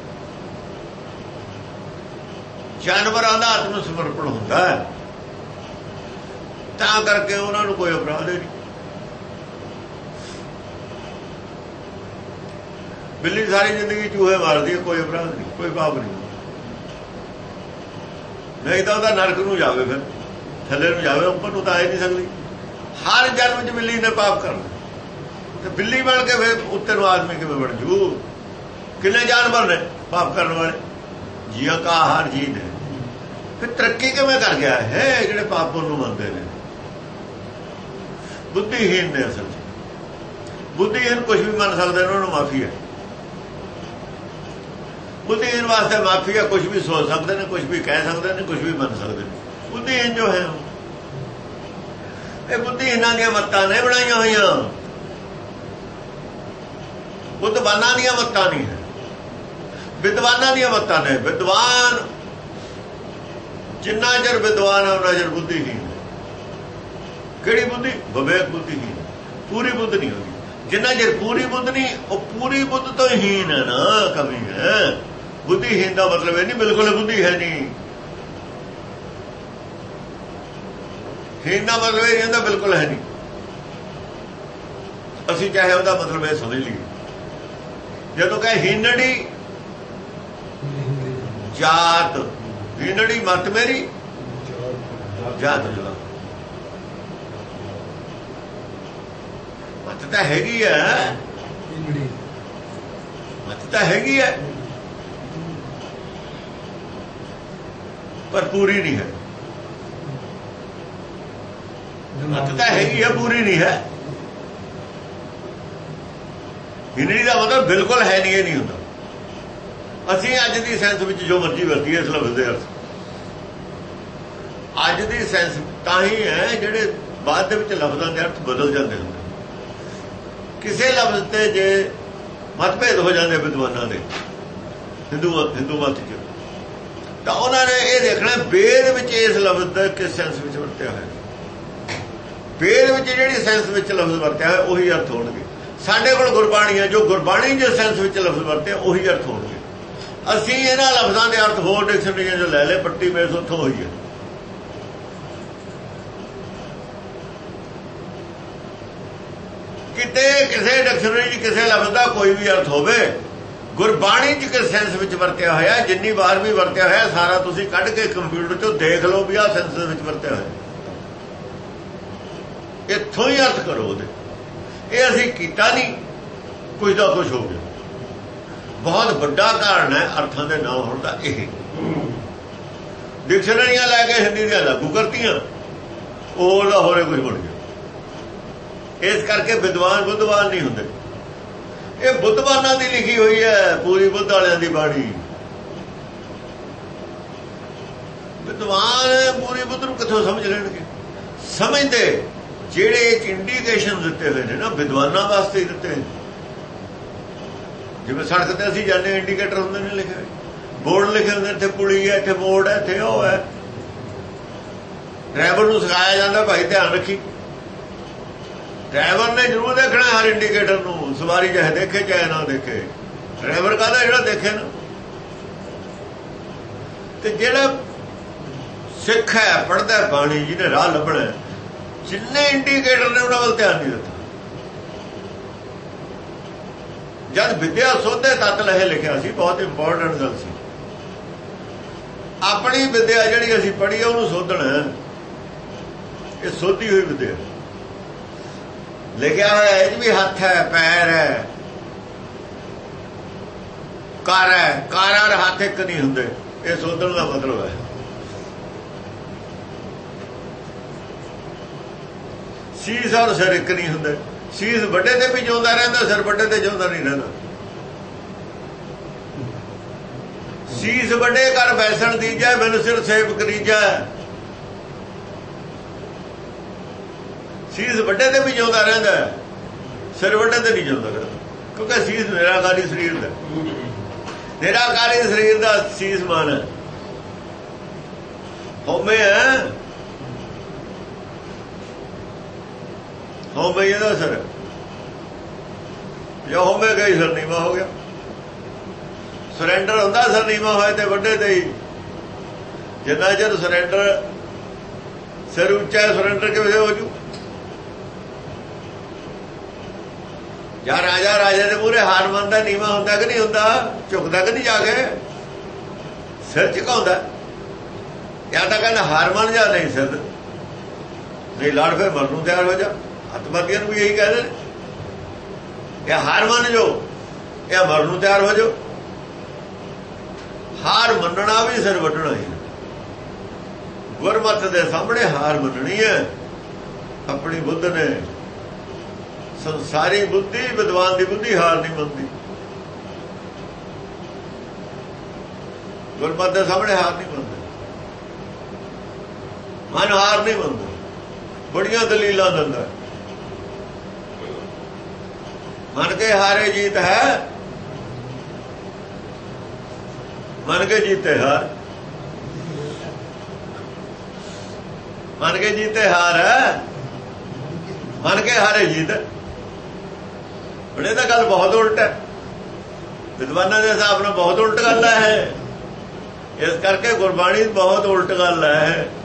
ਜਾਨਵਰਾਂ ਦਾ ਆਤਮ ਸਮਰਪਣ ਹੁੰਦਾ ਹੈ, ਤਾਂ ਕਰਕੇ ਉਹਨਾਂ ਨੂੰ ਕੋਈ ਅਪਰਾਧ ਨਹੀਂ। ਬਿੱਲੀ ਸਾਰੀ ਜ਼ਿੰਦਗੀ ਚੂਹੇ ਮਾਰਦੀ ਹੈ, ਕੋਈ ਅਪਰਾਧ ਨਹੀਂ, ਕੋਈ ਪਾਪ ਨਹੀਂ। ਨਹੀਂ ਤਾਂ ਉਹਦਾ ਨਰਕ ਨੂੰ ਜਾਵੇ, ਫਿਰ ਥੱਲੇ ਨੂੰ ਜਾਵੇ, ਉੱਪਰ ਨੂੰ ਤਾਂ ਆ ਹੀ ਨਹੀਂ ਸਕਦੀ। ਹਰ ਜਨਮ 'ਚ ਬਿੱਲੀ ਨੇ ਪਾਪ ਕਰਨਾ, ਤੇ ਬਿੱਲੀ ਬਣ ਕੇ ਫਿਰ ਉੱਤੇ ਨੂੰ ਆਦਮੀ ਕਿਵੇਂ ਬਣ ਜੂ? ਕਿੰਨੇ ਜਾਨਵਰ ਨੇ ਪਾਪ ਕਰਨ ਵਾਲੇ, ਜੀਆਂ ਕਾ ਆਹਾਰ ਜੀ ਨੇ। ਫਿਰ ਤਰੱਕੀ ਕਿਵੇਂ ਕਰ ਗਿਆ ਹੈ ਜਿਹੜੇ ਪਾਪ ਨੂੰ ਮੰਨਦੇ ਨੇ? ਬੁੱਧੀਹੀਨ ਨੇ ਅਸਲ 'ਚ। ਬੁੱਧੀਹੀਨ ਕੁਝ ਵੀ ਮੰਨ ਸਕਦੇ ਨੇ, ਉਹਨਾਂ ਨੂੰ ਮਾਫੀ ਹੈ। ਬੁੱਧੀਹੀਨ ਵਾਸਤੇ ਮਾਫੀ ਹੈ, ਕੁਝ ਵੀ ਸੋਚ ਸਕਦੇ ਨੇ, ਕੁਝ ਵੀ ਕਹਿ ਸਕਦੇ ਨੇ, ਕੁਝ ਵੀ ਮੰਨ ਸਕਦੇ ਨੇ। ਬੁੱਧੀਹੀਨ ਜੋ ਹੈ ਇਹ ਬੁੱਧੀਹੀਨਾਂ ਦੀਆਂ ਮੱਤਾਂ ਨੇ ਬਣਾਈਆਂ ਹੋਈਆਂ, ਬੁੱਧਵਾਨਾਂ ਦੀਆਂ ਮੱਤਾਂ ਨਹੀਂ ਹੈ, ਵਿਦਵਾਨਾਂ ਦੀਆਂ ਮੱਤਾਂ ਨੇ। ਵਿਦਵਾਨ ਜਿੰਨਾ ਚਿਰ ਵਿਦਵਾਨ ਹੈ ਉਹਨਾਂ ਚਿਰ ਬੁੱਧੀਹੀਨ। ਕਿਹੜੀ ਬੁੱਧੀ? ਵਿਵੇਕ ਬੁੱਧੀਹੀਨ, ਪੂਰੀ ਬੁੱਧ ਨਹੀਂ ਹੋਗੀ। ਜਿੰਨਾ ਚਿਰ ਪੂਰੀ ਬੁੱਧ ਨਹੀਂ, ਉਹ ਪੂਰੀ ਬੁੱਧ ਤੋਂ ਹੀਨ ਹੈ ਨਾ, ਕਮੀ ਹੈ। ਬੁੱਧੀਹੀਨ ਦਾ ਮਤਲਬ ਇਹ ਨਹੀਂ ਬਿਲਕੁਲ ਬੁੱਧੀ ਹੈ ਨਹੀਂ। ਹੀਨ ਦਾ ਮਤਲਬ ਇਹ ਹੁੰਦਾ ਬਿਲਕੁਲ ਹੈ ਨਹੀਂ। ਅਸੀਂ ਚਾਹੇ ਉਹਦਾ ਮਤਲਬ ਇਹ ਸਮਝ ਲਈਏ, ਜਦੋਂ ਕਹੇ ਹੀਨੜੀ ਜਾਤ, ਹੀਨੜੀ ਮਤ ਮੇਰੀ ਜਾਤ ਜੁਦਾ, ਮਤ ਤਾਂ ਹੈਗੀ ਹੈ, ਮਤ ਤਾਂ ਹੈਗੀ ਹੈ ਪਰ ਪੂਰੀ ਨਹੀਂ ਹੈ। ਮਤ ਤਾਂ ਹੈਗੀ ਹੈ, ਪੂਰੀ ਨਹੀਂ ਹੈ। ਹੀਨੜੀ ਦਾ ਮਤਲਬ ਬਿਲਕੁਲ ਹੈ ਨਹੀਂ, ਇਹ ਨਹੀਂ ਹੁੰਦਾ। ਅਸੀਂ ਅੱਜ ਦੀ ਸੈਂਸ ਵਿੱਚ ਜੋ ਮਰਜ਼ੀ ਵਰਤੀਏ ਇਸ ਲਫ਼ਜ਼ ਦੇ ਅਰਥ, ਅੱਜ ਦੀ ਸੈਂਸ ਤਾਂ ਹੀ ਹੈ ਜਿਹੜੇ ਬਾਅਦ ਦੇ ਵਿੱਚ ਲਫ਼ਜ਼ਾਂ ਦੇ ਅਰਥ ਬਦਲ ਜਾਂਦੇ ਹੁੰਦੇ। ਕਿਸੇ ਲਫ਼ਜ਼ ਤੇ ਜੇ ਮਤਭੇਦ ਹੋ ਜਾਂਦੇ ਵਿਦਵਾਨਾਂ ਦੇ ਹਿੰਦੂ ਮਤ ਚ, ਤਾਂ ਉਹਨਾਂ ਨੇ ਇਹ ਦੇਖਣਾ ਵੇਦ ਵਿੱਚ ਇਸ ਲਫ਼ਜ਼ ਦਾ ਕਿਸ ਸੈਂਸ ਵਿੱਚ ਵਰਤਿਆ ਹੋਇਆ। ਵੇਦ ਵਿੱਚ ਜਿਹੜੀ ਸੈਂਸ ਵਿੱਚ ਲਫ਼ਜ਼ ਵਰਤਿਆ ਹੋਇਆ ਉਹੀ ਅਰਥ ਹੋਣਗੇ। ਸਾਡੇ ਕੋਲ ਗੁਰਬਾਣੀ ਹੈ, ਜੋ ਗੁਰਬਾਣੀ ਜਿਸ ਸੈਂਸ ਵਿੱਚ ਲਫ਼ਜ਼ ਵਰਤਿਆ ਉਹੀ ਅਰਥ ਹੋਣਗੇ। ਅਸੀਂ ਇਹਨਾਂ ਲਫ਼ਜ਼ਾਂ ਦੇ ਅਰਥ ਹੋਰ ਡਿਕਸ਼ਨਰੀਆਂ ਜੋ ਲੈ ਲਏ, ਪੱਟੀ ਮੇਸ ਉੱਥੋਂ ਹੋਈ ਹੈ। ਕਿਤੇ ਕਿਸੇ ਡਿਕਸ਼ਨਰੀ 'ਚ ਕਿਸੇ ਲਫ਼ਜ਼ ਦਾ ਕੋਈ ਵੀ ਅਰਥ ਹੋਵੇ, ਗੁਰਬਾਣੀ 'ਚ ਕਿਸ ਸੈਂਸ ਵਿੱਚ ਵਰਤਿਆ ਹੋਇਆ, ਜਿੰਨੀ ਵਾਰ ਵੀ ਵਰਤਿਆ ਹੋਇਆ ਸਾਰਾ ਤੁਸੀਂ ਕੱਢ ਕੇ ਕੰਪਿਊਟਰ 'ਚੋਂ ਦੇਖ ਲਓ ਵੀ ਆਹ ਸੈਂਸ ਦੇ ਵਿੱਚ ਵਰਤਿਆ ਹੋਇਆ, ਇੱਥੋਂ ਹੀ ਅਰਥ ਕਰੋ ਉਹਦੇ। ਇਹ ਅਸੀਂ ਕੀਤਾ ਨਹੀਂ, ਕੁਝ ਦਾ ਕੁਝ ਹੋ ਗਿਆ। ਬਹੁਤ ਵੱਡਾ ਕਾਰਨ ਹੈ ਅਰਥਾਂ ਦੇ ਨਾ ਹੋਣ ਦਾ ਇਹ। ਡਿਕਸ਼ਨਰੀਆਂ ਲੈ ਕੇ ਹਿੰਦੀ ਦੀਆਂ ਲਾਗੂ ਕਰਤੀਆਂ, ਉਹਦਾ ਹੋਰੇ ਕੁਝ ਬਣ ਗਿਆ। ਇਸ ਕਰਕੇ ਵਿਦਵਾਨ ਬੁੱਧਵਾਨ ਨਹੀਂ ਹੁੰਦੇ। ਇਹ ਬੁੱਧਵਾਨਾਂ ਦੀ ਲਿਖੀ ਹੋਈ ਹੈ, ਪੂਰੀ ਬੁੱਧ ਵਾਲਿਆਂ ਦੀ ਬਾਣੀ। ਵਿਦਵਾਨ ਪੂਰੀ ਬੁੱਧ ਨੂੰ ਕਿੱਥੋਂ ਸਮਝ ਲੈਣਗੇ? ਸਮਝਦੇ ਜਿਹੜੇ ਇੰਡੀਕੇਸ਼ਨ ਦਿੱਤੇ ਹੋਏ ਨੇ ਨਾ ਵਿਦਵਾਨਾਂ ਵਾਸਤੇ ਹੀ ਦਿੱਤੇ। ਜਿਵੇਂ ਸੜਕ ਤੇ ਅਸੀਂ ਜਾਂਦੇ ਇੰਡੀਕੇਟਰ ਹੁੰਦੇ ਨੇ ਲਿਖੇ ਹੋਏ, ਬੋਰਡ ਲਿਖੇ ਹੁੰਦੇ, ਇੱਥੇ ਪੁਲੀ ਹੈ, ਇੱਥੇ ਬੋਰਡ ਹੈ, ਇੱਥੇ ਉਹ ਹੈ। ਡਰਾਈਵਰ ਨੂੰ ਸਿਖਾਇਆ ਜਾਂਦਾ ਭਾਈ ਧਿਆਨ ਰੱਖੀ। ਡਰਾਈਵਰ ਨੇ ਜ਼ਰੂਰ ਦੇਖਣਾ ਹਰ ਇੰਡੀਕੇਟਰ ਨੂੰ, ਸਵਾਰੀ ਚਾਹੇ ਦੇਖੇ ਚਾਹੇ ਨਾ ਦੇਖੇ। ਡਰਾਈਵਰ ਕਾਹਦਾ ਜਿਹੜਾ ਦੇਖੇ ਨਾ। ਤੇ ਜਿਹੜਾ ਸਿੱਖ ਹੈ, ਪੜ੍ਹਦਾ ਬਾਣੀ, ਜਿਹਨੇ ਰਾਹ ਲੱਭਣਾ, ਜਿੰਨੇ ਇੰਡੀਕੇਟਰ ਨੇ ਉਹਨਾਂ ਵੱਲ ਧਿਆਨ ਨਹੀਂ ਦਿੱਤਾ। ਜਦ ਵਿਦਿਆ ਸੋਧੇ ਤੱਤ ਲਹੇ ਲਿਖਿਆ ਸੀ, ਬਹੁਤ ਇੰਪੋਰਟੈਂਟ ਗੱਲ ਸੀ। ਆਪਣੀ ਵਿਦਿਆ ਜਿਹੜੀ ਅਸੀਂ ਪੜ੍ਹੀ ਹੈ ਉਹਨੂੰ ਸੋਧਣਾ। ਇਹ ਸੋਧੀ ਹੋਈ ਵਿਦਿਆ ਲਿਖਿਆ ਹੋਇਆ, ਇਹ ਵੀ ਹੱਥ ਹੈ, ਪੈਰ ਹੈ, ਕਾਰ ਹੈ। ਕਾਰ ਔਰ ਹੱਥ ਇੱਕ ਨਹੀਂ ਹੁੰਦੇ, ਇਹ ਸੋਧਣ ਦਾ ਮਤਲਬ ਹੈ। ਸੀਸ ਔਰ ਸਿਰ ਇੱਕ ਨਹੀਂ ਹੁੰਦੇ। ਸੀਸ ਵੱਡੇ ਤੇ ਵੀ ਜਿਉਂਦਾ ਰਹਿੰਦਾ, ਸਿਰ ਵੱਡੇ ਤੇ ਜਿਉਂਦਾ ਨਹੀਂ ਰਹਿੰਦਾ। ਸੀਸ ਵੱਡੇ ਕਰ ਬੈਸਣ ਦੀਜੈ, ਮੈਨੂੰ ਸਿਰ ਸੇਵ ਕਰੀਜੈ। ਸੀਸ ਵੱਡੇ ਤੇ ਵੀ ਜਿਉਂਦਾ ਰਹਿੰਦਾ, ਸਿਰ ਵੱਡੇ ਤੇ ਨਹੀਂ ਜਿਉਂਦਾ ਰਹਿੰਦਾ, ਕਿਉਂਕਿ ਸੀਸ ਨਿਰਾਕਾਰੀ ਸਰੀਰ ਦਾ, ਨਿਰਾਕਾਰੀ ਸਰੀਰ ਦਾ ਸੀਸ ਮਾਨ ਹੈ। ਹਉਮੈ ਹੈ, ਹਉਮੈ ਇਹਦਾ ਸਿਰ, ਜੋ ਹਉਮੈ ਗਈ ਸਿਰ ਨੀਵਾਂ ਹੋ ਗਿਆ। ਸਰੈਂਡਰ ਹੁੰਦਾ ਸਿਰ ਨੀਵਾਂ ਹੋਏ ਤੇ ਵੱਡੇ ਤੇ ਹੀ। ਜਿੰਨਾ ਚਿਰ ਸਰੈਂਡਰ ਸਿਰ ਉੱਚਾ, ਸਰੈਂਡਰ ਕਿਵੇਂ ਹੋ ਜੂ? ਜਾਂ ਰਾਜਾ ਰਾਜੇ ਦੇ ਮੂਹਰੇ ਹਾਰ ਮੰਨਦਾ, ਨੀਵਾਂ ਹੁੰਦਾ ਕਿ ਨਹੀਂ ਹੁੰਦਾ? ਝੁਕਦਾ ਕਿ ਨਹੀਂ ਜਾ ਕੇ? ਸਿਰ ਝੁਕਾਉਂਦਾ। ਜਾਂ ਤਾਂ ਕਹਿੰਦਾ ਹਾਰ ਮੰਨ ਜਾ, ਨਹੀਂ ਸਿਰ ਨਹੀਂ ਲੜ, ਫਿਰ ਮਰਨ ਨੂੰ ਤਿਆਰ ਹੋ ਜਾ। ਅੱਤਵਾਦੀਆਂ ਨੂੰ ਵੀ ਇਹੀ ਕਹਿੰਦੇ ਨੇ, ਇਹ ਹਾਰ ਮੰਨ ਜਾਓ, ਇਹ ਮਰਨ ਨੂੰ ਤਿਆਰ ਹੋ ਜਾਓ। ਹਾਰ ਮੰਨਣਾ ਵੀ ਸਿਰ ਵੱਢਣਾ ਹੀ। ਗੁਰਮਤਿ ਦੇ ਸਾਹਮਣੇ ਹਾਰ ਮੰਨਣੀ ਹੈ। ਆਪਣੀ ਬੁੱਧ ਨੇ, ਸੰਸਾਰੀ ਬੁੱਧੀ, ਵਿਦਵਾਨ ਦੀ ਬੁੱਧੀ ਹਾਰ ਨਹੀਂ ਮੰਨਦੀ। ਗੁਰਮਤਿ ਦੇ ਸਾਹਮਣੇ ਹਾਰ ਨਹੀਂ ਮੰਨਦੇ, ਮਨ ਹਾਰ ਨਹੀਂ ਮੰਨਦਾ, ਬੜੀਆਂ ਦਲੀਲਾਂ ਦਿੰਦਾ। ਮਨ ਕੇ ਹਾਰੇ ਜੀਤ ਹੈ, ਮਨ ਕੇ ਜੀਤੇ ਹਾਰ। ਮਨ ਕੇ ਜੀਤੇ ਹਾਰ ਹੈ, ਮਨ ਕੇ ਹਾਰੇ ਜੀਤ। ਬੜੇ ਤਾਂ ਗੱਲ ਬਹੁਤ ਉਲਟ ਹੈ। ਵਿਦਵਾਨਾਂ ਦੇ ਹਿਸਾਬ ਨਾਲ ਬਹੁਤ ਉਲਟ ਗੱਲ ਹੈ। ਇਸ ਕਰਕੇ ਗੁਰਬਾਣੀ ਬਹੁਤ ਉਲਟ ਗੱਲ ਹੈ।